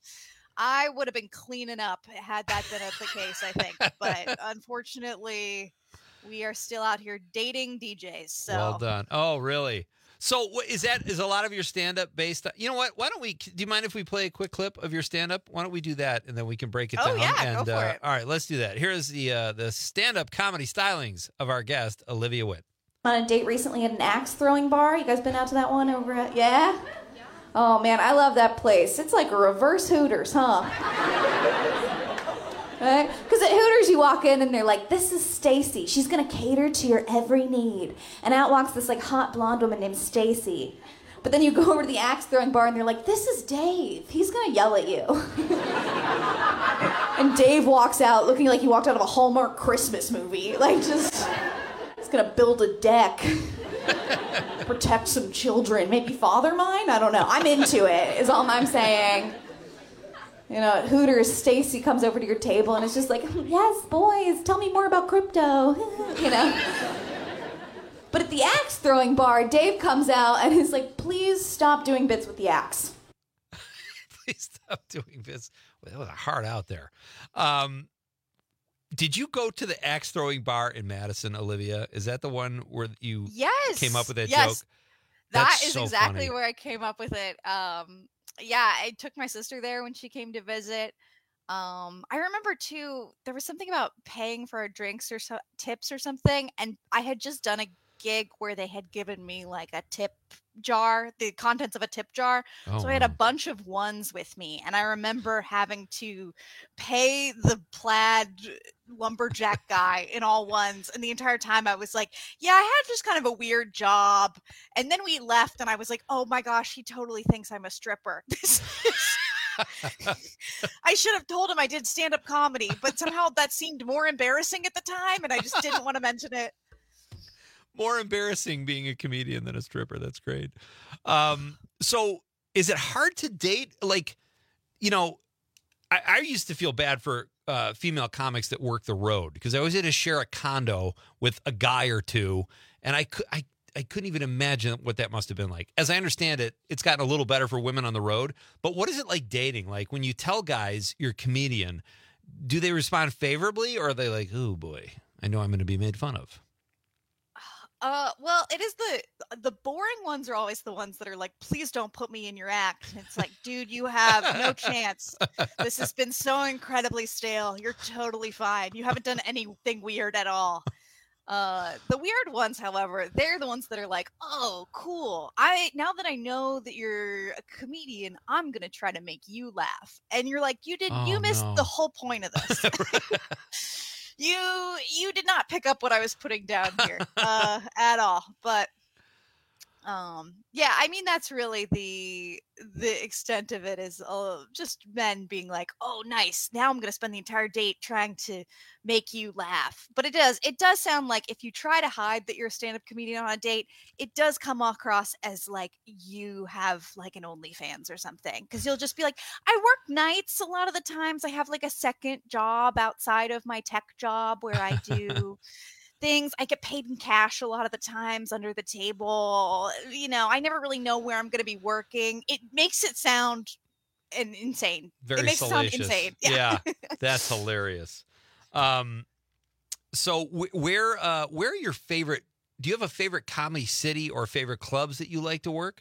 I would have been cleaning up had that been the case, I think. But unfortunately, we are still out here dating D Js. So Well done. Oh, really? So what is that? Is a lot of your stand-up based on, you know what? Why don't we, do you mind if we play a quick clip of your stand-up? Why don't we do that and then we can break it Oh, down? yeah, and, go for uh, it. All right, let's do that. Here's the uh, the stand-up comedy stylings of our guest, Olivia Witt. On a date recently at an axe throwing bar. You guys been out to that one over at, yeah? Oh man, I love that place. It's like a reverse Hooters, huh? Right? Because at Hooters you walk in and they're like, this is Stacy. She's gonna cater to your every need. And out walks this like hot blonde woman named Stacy. But But then you go over to the axe throwing bar and they're like, this is Dave. He's gonna yell at you. And Dave walks out looking like he walked out of a Hallmark Christmas movie. Like, just, he's gonna build a deck. Protect some children. Maybe father mine? I don't know. I'm into it, is all I'm saying. You know, at Hooters, Stacy comes over to your table and it's just like, yes, boys, tell me more about crypto. You know? But at the axe throwing bar, Dave comes out and is like, please stop doing bits with the axe. Please stop doing bits. Well, that was a hard out there. Um, did you go to the axe throwing bar in Madison, Olivia? Is that the one where you yes. came up with that yes. joke? That That's is so exactly funny. where I came up with it. Um, yeah, I took my sister there when she came to visit. Um, I remember too, there was something about paying for our drinks or so, tips or something, and I had just done a gig where they had given me like a tip jar, the contents of a tip jar. Oh, so I had a wow. bunch of ones with me, and I remember having to pay the plaid lumberjack guy in all ones, and the entire time I was like, yeah, I had just kind of a weird job. And then we left and I was like, oh my gosh, he totally thinks I'm a stripper. This is I should have told him I did stand-up comedy, but somehow that seemed more embarrassing at the time and I just didn't want to mention it. More embarrassing being a comedian than a stripper. That's great. Um, so is it hard to date? Like, you know, I, I used to feel bad for uh, female comics that work the road because I always had to share a condo with a guy or two. And I, could, I, I couldn't even imagine what that must have been like. As I understand it, it's gotten a little better for women on the road. But what is it like dating? Like when you tell guys you're a comedian, do they respond favorably or are they like, oh boy, I know I'm going to be made fun of? Uh, well, it is the the boring ones are always the ones that are like, please don't put me in your act. And it's like, dude, you have no chance. This has been so incredibly stale. You're totally fine. You haven't done anything weird at all. Uh, the weird ones, however, they're the ones that are like, oh, cool. I now that I know that you're a comedian, I'm gonna try to make you laugh. And you're like, you did, Oh, you missed no. the whole point of this. You you did not pick up what I was putting down here uh, at all. But um, yeah, I mean that's really the the extent of it is uh, just men being like, "Oh, nice! Now I'm going to spend the entire date trying to make you laugh." But it does it does sound like if you try to hide that you're a stand-up comedian on a date, it does come across as like you have like an OnlyFans or something because you'll just be like, "I work nights a lot of the times. I have like a second job outside of my tech job where I do." Things I get paid in cash a lot of the times under the table. You know, I never really know where I'm going to be working. It makes it sound in, insane. Very it makes salacious. it sound insane. Yeah, that's hilarious. Um, so wh- where uh, where are your favorite? Do you have a favorite comedy city or favorite clubs that you like to work?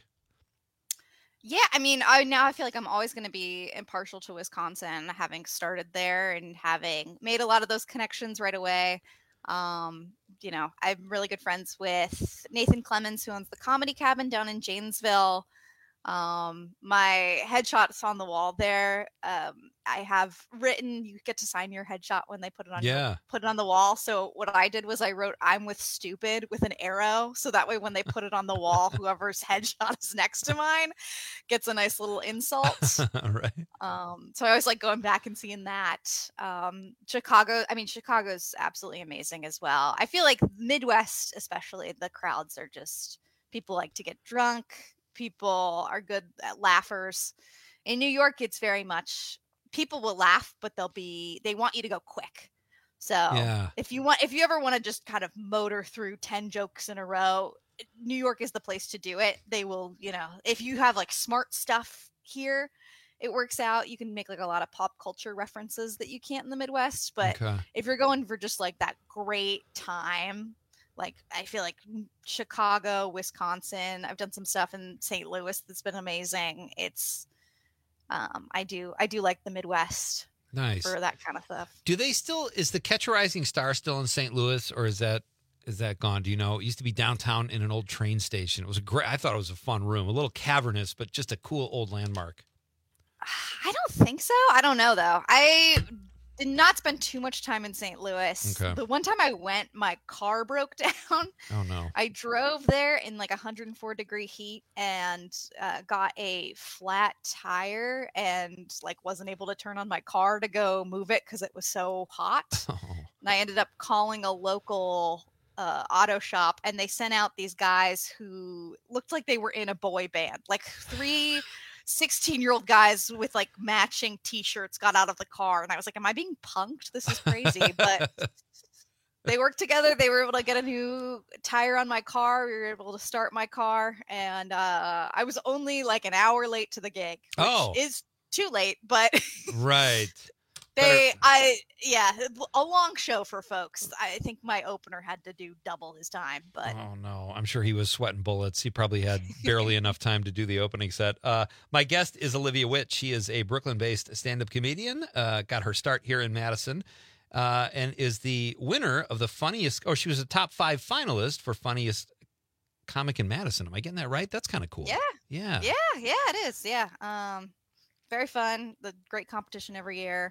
Yeah, I mean, I now I feel like I'm always going to be impartial to Wisconsin, having started there and having made a lot of those connections right away. Um, you know, I'm really good friends with Nathan Clemens, who owns the Comedy Cabin down in Janesville. Um, my headshot's on the wall there. Um, I have written, you get to sign your headshot when they put it on, Yeah. your, put it on the wall. So what I did was I wrote, I'm with stupid with an arrow. So that way, when they put it on the wall, whoever's headshot is next to mine gets a nice little insult. Right. Um, so I always like going back and seeing that. Um, Chicago, I mean, Chicago's absolutely amazing as well. I feel like Midwest, especially, the crowds are just, people like to get drunk. People are good at laughers. In New York, it's very much, people will laugh, but they'll be, they want you to go quick. So Yeah. if you want, if you ever want to just kind of motor through ten jokes in a row, New York is the place to do it. They will, you know, if you have like smart stuff here, it works out. You can make like a lot of pop culture references that you can't in the Midwest. But Okay. if you're going for just like that great time, like I feel like Chicago, Wisconsin, I've done some stuff in Saint Louis that's been amazing. It's, um, I do, I do like the Midwest Nice. for that kind of stuff. Do they still, is the Catch a Rising Star still in Saint Louis or is that, is that gone? Do you know? It used to be downtown in an old train station. It was a great, I thought it was a fun room, a little cavernous, but just a cool old landmark. I don't think so. I don't know though. I did not spend too much time in Saint Louis. Okay. The one time I went, my car broke down. Oh no. I drove there in like one hundred four degree heat and uh, got a flat tire and like wasn't able to turn on my car to go move it because it was so hot. Oh. And I ended up calling a local uh, auto shop, and they sent out these guys who looked like they were in a boy band, like three sixteen year old guys with like matching t-shirts got out of the car, and I was like, am I being punked? This is crazy. But they worked together. They were able to get a new tire on my car. We were able to start my car, and uh, I was only like an hour late to the gig, which Oh. is too late, but Right. they, I, yeah, a long show for folks. I think my opener had to do double his time, but Oh no, I'm sure he was sweating bullets. He probably had barely enough time to do the opening set. Uh, my guest is Olivia Witt. She is a Brooklyn-based stand-up comedian. Uh, got her start here in Madison, uh, and is the winner of the funniest. Oh, she was a top five finalist for funniest comic in Madison. Am I getting that right? That's kind of cool. yeah, Yeah. yeah, yeah, it is. Yeah, um, very fun. The great competition every year.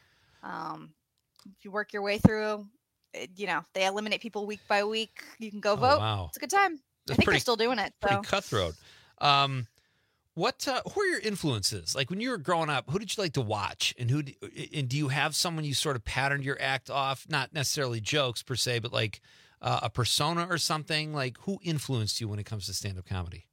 Um, if you work your way through, it, you know, they eliminate people week by week. You can go Oh, vote. wow. It's a good time. I That's think pretty- they're still doing it. Pretty So. cutthroat. Um, what uh, who are your influences? Like when you were growing up, who did you like to watch, and who? d- And do you have someone you sort of patterned your act off? Not necessarily jokes per se, but like uh, a persona or something. Like who influenced you when it comes to stand-up comedy?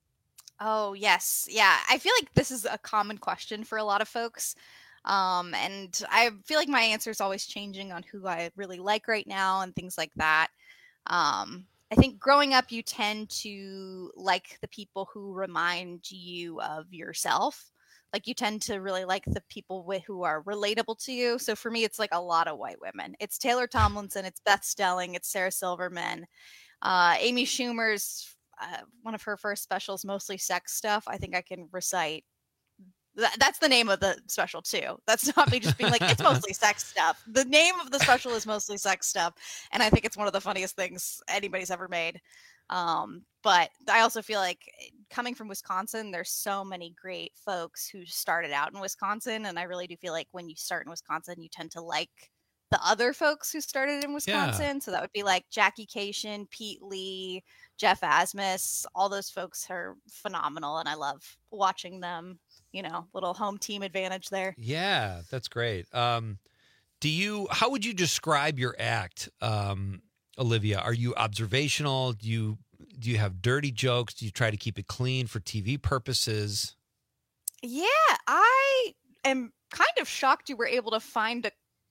Oh, yes. Yeah. I feel like this is a common question for a lot of folks. Um, and I feel like my answer is always changing on who I really like right now and things like that. Um, I think growing up, you tend to like the people who remind you of yourself. Like you tend to really like the people with, who are relatable to you. So for me, it's like a lot of white women. It's Taylor Tomlinson, it's Beth Stelling, it's Sarah Silverman, uh, Amy Schumer's uh, one of her first specials, mostly sex stuff. I think I can recite. Th- that's the name of the special too. That's not me just being like, it's mostly sex stuff. The name of the special is mostly sex stuff. And I think it's one of the funniest things anybody's ever made. Um, but I also feel like coming from Wisconsin, there's so many great folks who started out in Wisconsin. And I really do feel like when you start in Wisconsin, you tend to like the other folks who started in Wisconsin. So that would be like Jackie Cation, Pete Lee, Jeff Asmus. All those folks are phenomenal. And I love watching them. You know, little home team advantage there. Yeah, that's great. Um, do you? How would you describe your act, um, Olivia? Are you observational? Do you do you have dirty jokes? Do you try to keep it clean for T V purposes? Yeah, I am kind of shocked you were able to find a,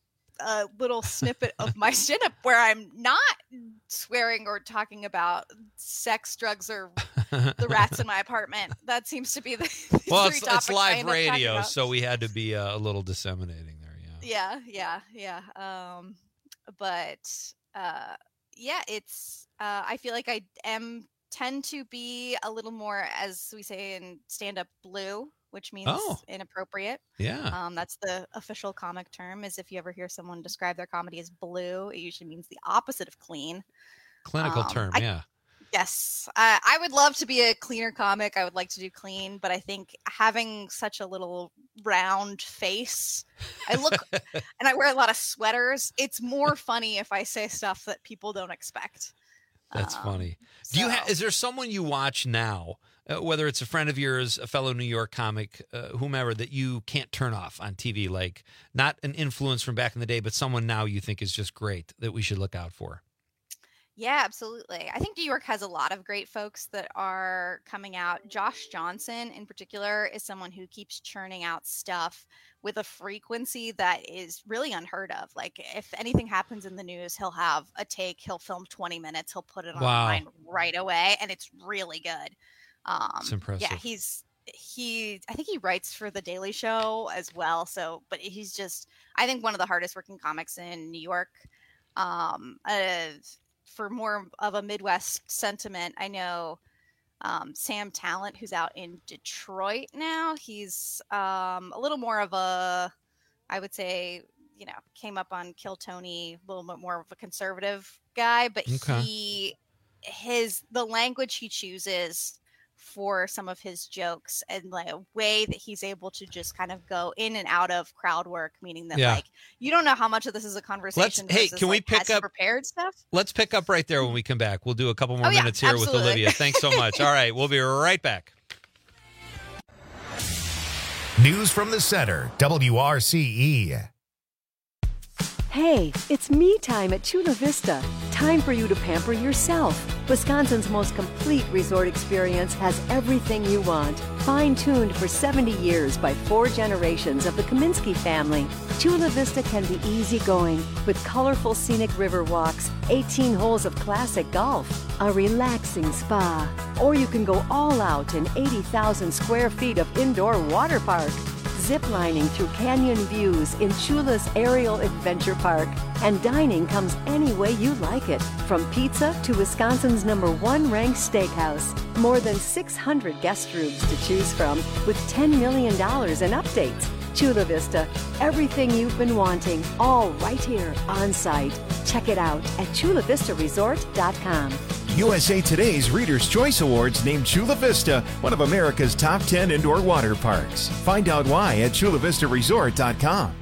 a little snippet of my stand-up where I'm not swearing or talking about sex, drugs, or the rats in my apartment. That seems to be the, the Well, three it's, topics it's I live end up talking radio, about. so we had to be uh, a little disseminating there. Yeah. Yeah, yeah, yeah. Um, but uh, yeah, it's. Uh, I feel like I am tend to be a little more, as we say in stand-up, blue, which means Oh. inappropriate. Yeah. Um, that's the official comic term. Is if you ever hear someone describe their comedy as blue, it usually means the opposite of clean. Clinical Um, term. I- Yeah. Yes, uh, I would love to be a cleaner comic. I would like to do clean, but I think having such a little round face, I look and I wear a lot of sweaters. It's more funny if I say stuff that people don't expect. That's Um, funny. Do you ha- so- is there someone you watch now, uh, whether it's a friend of yours, a fellow New York comic, uh, whomever, that you can't turn off on T V? Like not an influence from back in the day, but someone now you think is just great that we should look out for. Yeah, absolutely. I think New York has a lot of great folks that are coming out. Josh Johnson, in particular, is someone who keeps churning out stuff with a frequency that is really unheard of. Like, if anything happens in the news, he'll have a take, he'll film twenty minutes, he'll put it Wow. online right away, and it's really good. Um, It's impressive. Yeah, he's he. I think he writes for The Daily Show as well. So, but he's just, I think, one of the hardest working comics in New York. Um, uh, for more of a Midwest sentiment, I know um, Sam Talent, who's out in Detroit now. He's um, a little more of a, I would say, you know, came up on Kill Tony, a little bit more of a conservative guy, but Okay. he, his, the language he chooses for some of his jokes and like a way that he's able to just kind of go in and out of crowd work, meaning that Yeah. like you don't know how much of this is a Let's. conversation. Hey, versus, can we like, pick has up prepared stuff? Let's pick up right there when we come back. We'll do a couple more Oh, yeah, minutes here absolutely. with Olivia. Thanks so much. All right, we'll be right back. News from the center, W R C E. Hey, it's me time at Chula Vista. Time for you to pamper yourself. Wisconsin's most complete resort experience has everything you want. Fine-tuned for seventy years by four generations of the Kaminsky family, Chula Vista can be easygoing with colorful scenic river walks, eighteen holes of classic golf, a relaxing spa, or you can go all out in eighty thousand square feet of indoor water park. Ziplining through canyon views in Chula's Aerial Adventure Park. And dining comes any way you like it, from pizza to Wisconsin's number one ranked steakhouse. More than six hundred guest rooms to choose from with ten million dollars in updates. Chula Vista, everything you've been wanting, all right here on site. Check it out at chula vista resort dot com. U S A Today's Reader's Choice Awards named Chula Vista one of America's top ten indoor water parks. Find out why at chula vista resort dot com.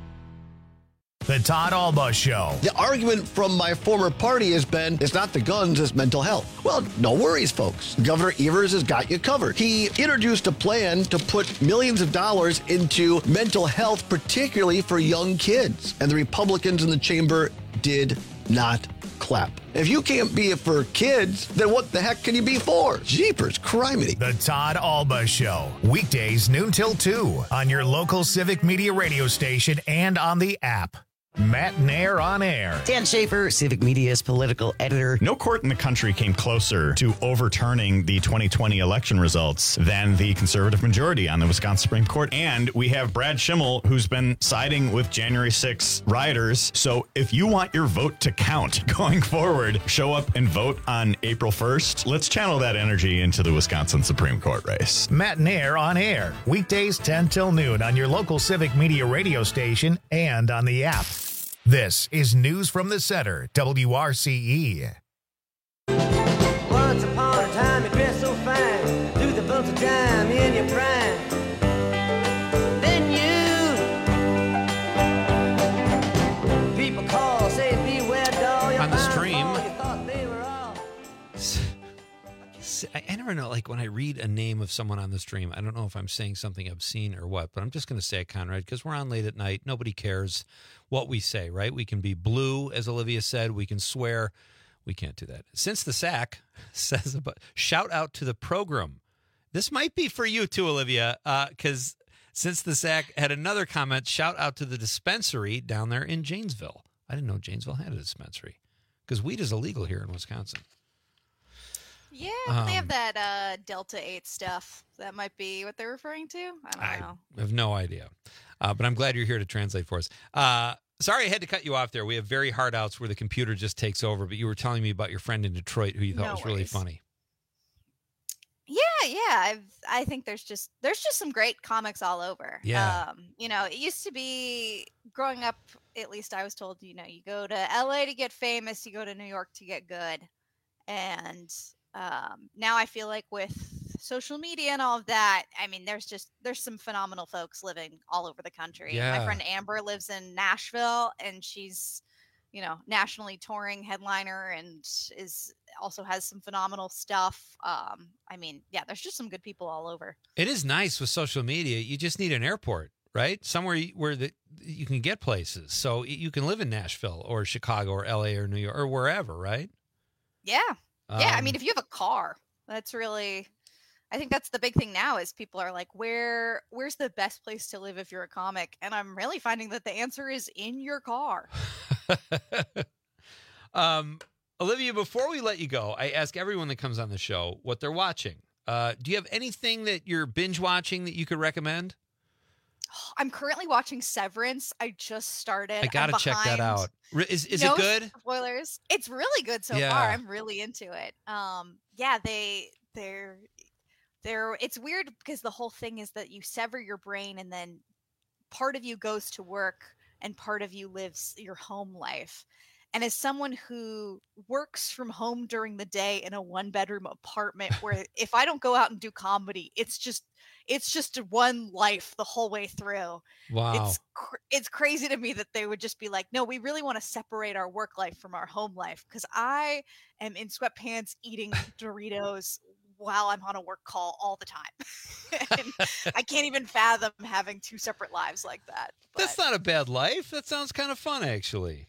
The Todd Alba Show. The argument from my former party has been, it's not the guns, it's mental health. Well, no worries, folks. Governor Evers has got you covered. He introduced a plan to put millions of dollars into mental health, particularly for young kids. And the Republicans in the chamber did not clap. If you can't be it for kids, then what the heck can you be for? Jeepers, criminy. The Todd Alba Show. Weekdays noon till two on your local Civic Media radio station and on the app. Matt Nair on air. Dan Schaefer, Civic Media's political editor. No court in the country came closer to overturning the twenty twenty election results than the conservative majority on the Wisconsin Supreme Court. And we have Brad Schimmel, who's been siding with January sixth rioters. So if you want your vote to count going forward, show up and vote on April first. Let's channel that energy into the Wisconsin Supreme Court race. Matt Nair on air. Weekdays ten till noon on your local Civic Media radio station and on the app. This is News from the Center, W R C E. Once upon a time you dressed so fine, through the bumps of time in your prime. Then you, people call, say beware, doll. On the stream, I, I never know, like when I read a name of someone on the stream, I don't know if I'm saying something obscene or what, but I'm just going to say it, Conrad, because we're on late at night. Nobody cares what we say, right? We can be blue, as Olivia said. We can swear. We can't do that. Since the sack says, about, shout out to the program. This might be for you too, Olivia, because uh, since the sack had another comment, shout out to the dispensary down there in Janesville. I didn't know Janesville had a dispensary because weed is illegal here in Wisconsin. Yeah, but they have Um, that uh, Delta eight stuff. That might be what they're referring to. I don't I know. have no idea. Uh, but I'm glad you're here to translate for us. Uh, sorry I had to cut you off there. We have very hard outs where the computer just takes over, but you were telling me about your friend in Detroit who you thought No was really worries. funny. Yeah, yeah. I've I think there's just there's just some great comics all over. Yeah. Um, you know, it used to be growing up, at least I was told, you know, you go to L A to get famous, you go to New York to get good. And um, now I feel like with social media and all of that, I mean, there's just there's some phenomenal folks living all over the country. Yeah. My friend Amber lives in Nashville, and she's, you know, nationally touring headliner and is also has some phenomenal stuff. Um, I mean, yeah, there's just some good people all over. It is nice with social media. You just need an airport, right? Somewhere you- where the, you can get places. So y- you can live in Nashville or Chicago or L A or New York or wherever, right? Yeah. Yeah. I Um, mean, if you have a car, that's really, I think that's the big thing now is people are like, where, where's the best place to live if you're a comic? And I'm really finding that the answer is in your car. Um, Olivia, before we let you go, I ask everyone that comes on the show what they're watching. Uh, do you have anything that you're binge watching that you could recommend? I'm currently watching Severance. I just started. I got to I'm check that behind. out. Re- Is is No it good? Spoilers. It's really good so Yeah. far. I'm really into it. Um, yeah, they they're they're. It's weird because the whole thing is that you sever your brain and then part of you goes to work and part of you lives your home life. And as someone who works from home during the day in a one bedroom apartment where if I don't go out and do comedy, it's just it's just one life the whole way through. Wow. It's cr- it's crazy to me that they would just be like, no, we really want to separate our work life from our home life, because I am in sweatpants eating Doritos while I'm on a work call all the time. And I can't even fathom having two separate lives like that. That's not a bad life. That sounds kind of fun, actually.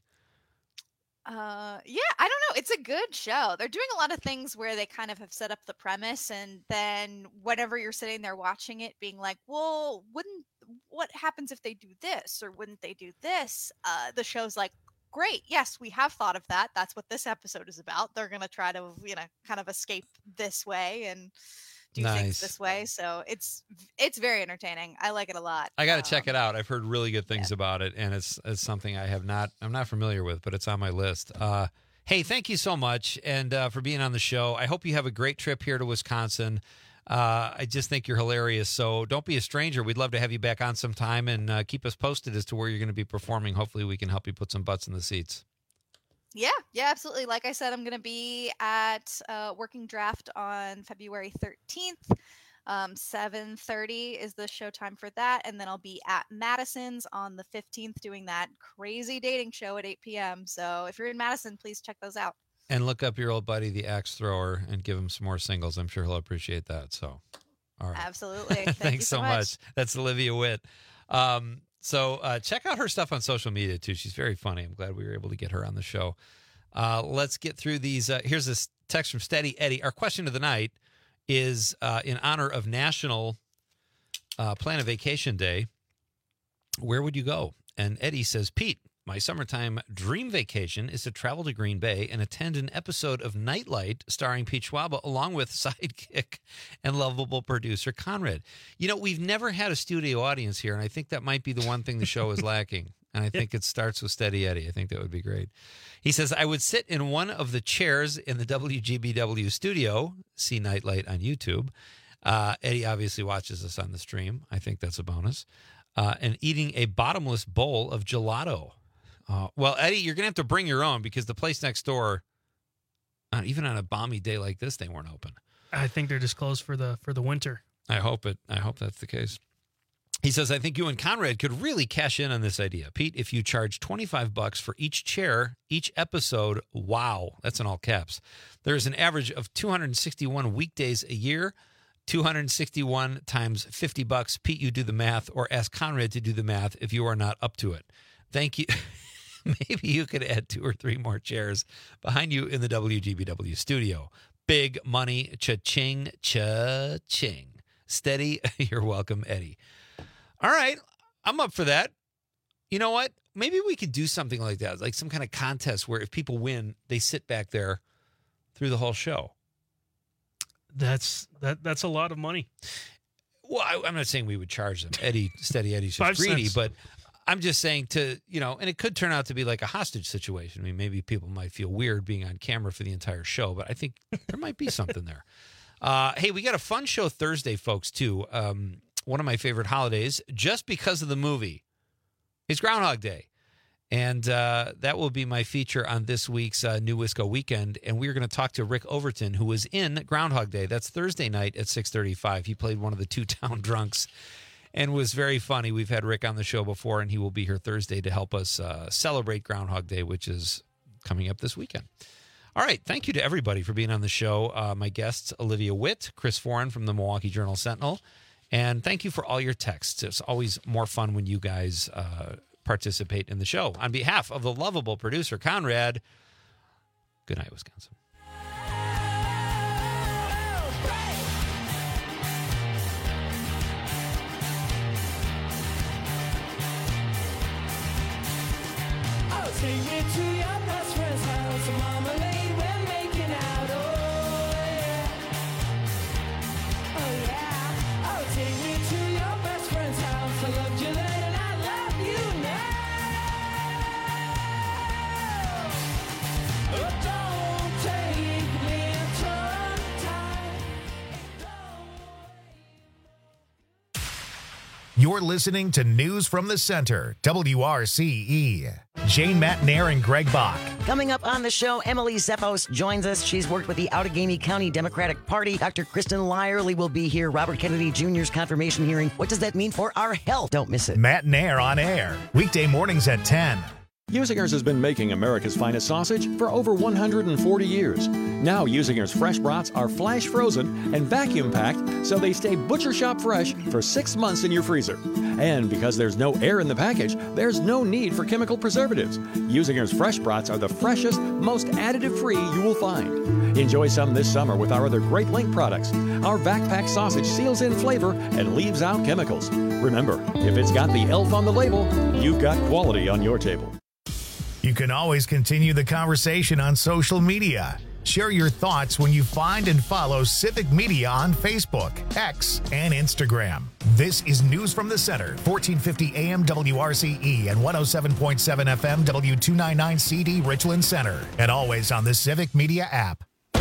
Uh, yeah, I don't know. It's a good show. They're doing a lot of things where they kind of have set up the premise, and then whenever you're sitting there watching it, being like, well, wouldn't, what happens if they do this, or wouldn't they do this? Uh, the show's like, great. Yes, we have thought of that. That's what this episode is about. They're going to try to, you know, kind of escape this way and do Nice. things this way. So it's, it's very entertaining. I like it a lot. I got to check it out. I've heard really good things about it, and it's it's something I have not I'm not familiar with, but it's on my list. Uh, hey, thank you so much, and uh, for being on the show. I hope you have a great trip here to Wisconsin. Uh, I just think you're hilarious. So don't be a stranger. We'd love to have you back on sometime, and uh, keep us posted as to where you're going to be performing. Hopefully, we can help you put some butts in the seats. Yeah, yeah, absolutely. Like I said, I'm going to be at uh, Working Draft on February thirteenth. Um, seven thirty is the showtime for that. And then I'll be at Madison's on the fifteenth doing that crazy dating show at eight p.m. So if you're in Madison, please check those out. And look up your old buddy, the Axe Thrower, and give him some more singles. I'm sure he'll appreciate that. So, all right. Absolutely. Thank Thanks you so, so much. much. That's Olivia Witt. Um, so uh, check out her stuff on social media, too. She's very funny. I'm glad we were able to get her on the show. Uh, let's get through these. Uh, here's this text from Steady Eddie. Our question of the night is uh, in honor of National uh, Plan a Vacation Day. Where would you go? And Eddie says, Pete, my summertime dream vacation is to travel to Green Bay and attend an episode of Nightlight starring Pete Schwaba along with sidekick and lovable producer Conrad. You know, we've never had a studio audience here, and I think that might be the one thing the show is lacking. And I think it starts with Steady Eddie. I think that would be great. He says, I would sit in one of the chairs in the W G B W studio, see Nightlight on YouTube. Uh, Eddie obviously watches us on the stream. I think that's a bonus. Uh, and eating a bottomless bowl of gelato. Uh, well, Eddie, you're going to have to bring your own because the place next door, uh, even on a balmy day like this, they weren't open. I think they're just closed for the for the winter. I hope it. I hope that's the case. He says, I think you and Conrad could really cash in on this idea. Pete, if you charge twenty-five bucks for each chair, each episode, wow, that's in all caps. There's an average of two hundred sixty-one weekdays a year, two hundred sixty-one times fifty bucks. Pete, you do the math, or ask Conrad to do the math if you are not up to it. Thank you. Maybe you could add two or three more chairs behind you in the W G B W studio. Big money, cha-ching, cha-ching. Steady, you're welcome, Eddie. All right, I'm up for that. You know what? Maybe we could do something like that, like some kind of contest where if people win, they sit back there through the whole show. That's that. That's a lot of money. Well, I, I'm not saying we would charge them. Eddie, Steady Eddie's just Five greedy, cents. but I'm just saying to, you know, and it could turn out to be like a hostage situation. I mean, maybe people might feel weird being on camera for the entire show, but I think there might be something there. Uh, hey, we got a fun show Thursday, folks, too. Um, one of my favorite holidays, just because of the movie, is Groundhog Day. And uh, that will be my feature on this week's uh, New Wisco Weekend. And we're going to talk to Rick Overton, who was in Groundhog Day. That's Thursday night at six thirty-five. He played one of the two town drunks and was very funny. We've had Rick on the show before, and he will be here Thursday to help us uh, celebrate Groundhog Day, which is coming up this weekend. All right. Thank you to everybody for being on the show. Uh, my guests, Olivia Witt, Chris Foran from the Milwaukee Journal-Sentinel. And thank you for all your texts. It's always more fun when you guys uh, participate in the show. On behalf of the lovable producer, Conrad, good night, Wisconsin. Oh, take me to your best friend's house, marmalade, we're making out, oh yeah. Oh yeah, oh, take me to your best friend's house, I loved you then and I love you now. Oh, don't take me You're listening to News from the Center, W R C E. Jane Matnair and Greg Bach. Coming up on the show, Emily Zephos joins us. She's worked with the Outagamie County Democratic Party. Doctor Kristen Lyerly will be here. Robert Kennedy Junior's confirmation hearing. What does that mean for our health? Don't miss it. Matnair on air, weekday mornings at ten. Usinger's has been making America's finest sausage for over one hundred forty years. Now Usinger's fresh brats are flash frozen and vacuum packed so they stay butcher shop fresh for six months in your freezer. And because there's no air in the package, there's no need for chemical preservatives. Usinger's fresh brats are the freshest, most additive-free you will find. Enjoy some this summer with our other Great Link products. Our vac pack sausage seals in flavor and leaves out chemicals. Remember, if it's got the elf on the label, you've got quality on your table. You can always continue the conversation on social media. Share your thoughts when you find and follow Civic Media on Facebook, X, and Instagram. This is News from the Center, fourteen fifty A M W R C E and one oh seven point seven F M W two ninety-nine C D Richland Center, and always on the Civic Media app.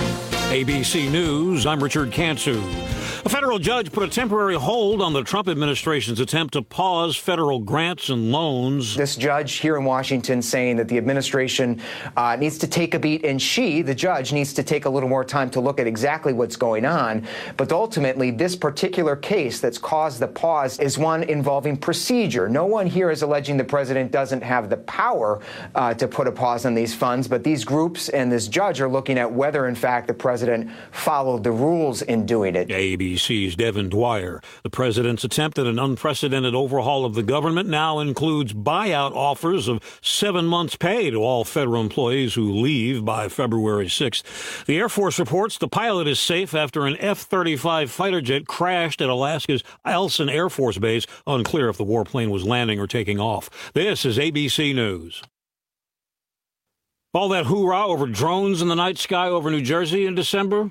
A B C News, I'm Richard Cantu. A federal judge put a temporary hold on the Trump administration's attempt to pause federal grants and loans. This judge here in Washington saying that the administration uh, needs to take a beat, and she, the judge, needs to take a little more time to look at exactly what's going on. But ultimately, this particular case that's caused the pause is one involving procedure. No one here is alleging the president doesn't have the power uh, to put a pause on these funds, but these groups and this judge are looking at whether, in fact, the president followed the rules in doing it. A B C's Devin Dwyer. The president's attempt at an unprecedented overhaul of the government now includes buyout offers of seven months' pay to all federal employees who leave by February sixth. The Air Force reports the pilot is safe after an F thirty-five fighter jet crashed at Alaska's Eielson Air Force Base. Unclear if the warplane was landing or taking off. This is A B C News. All that hoorah over drones in the night sky over New Jersey in December?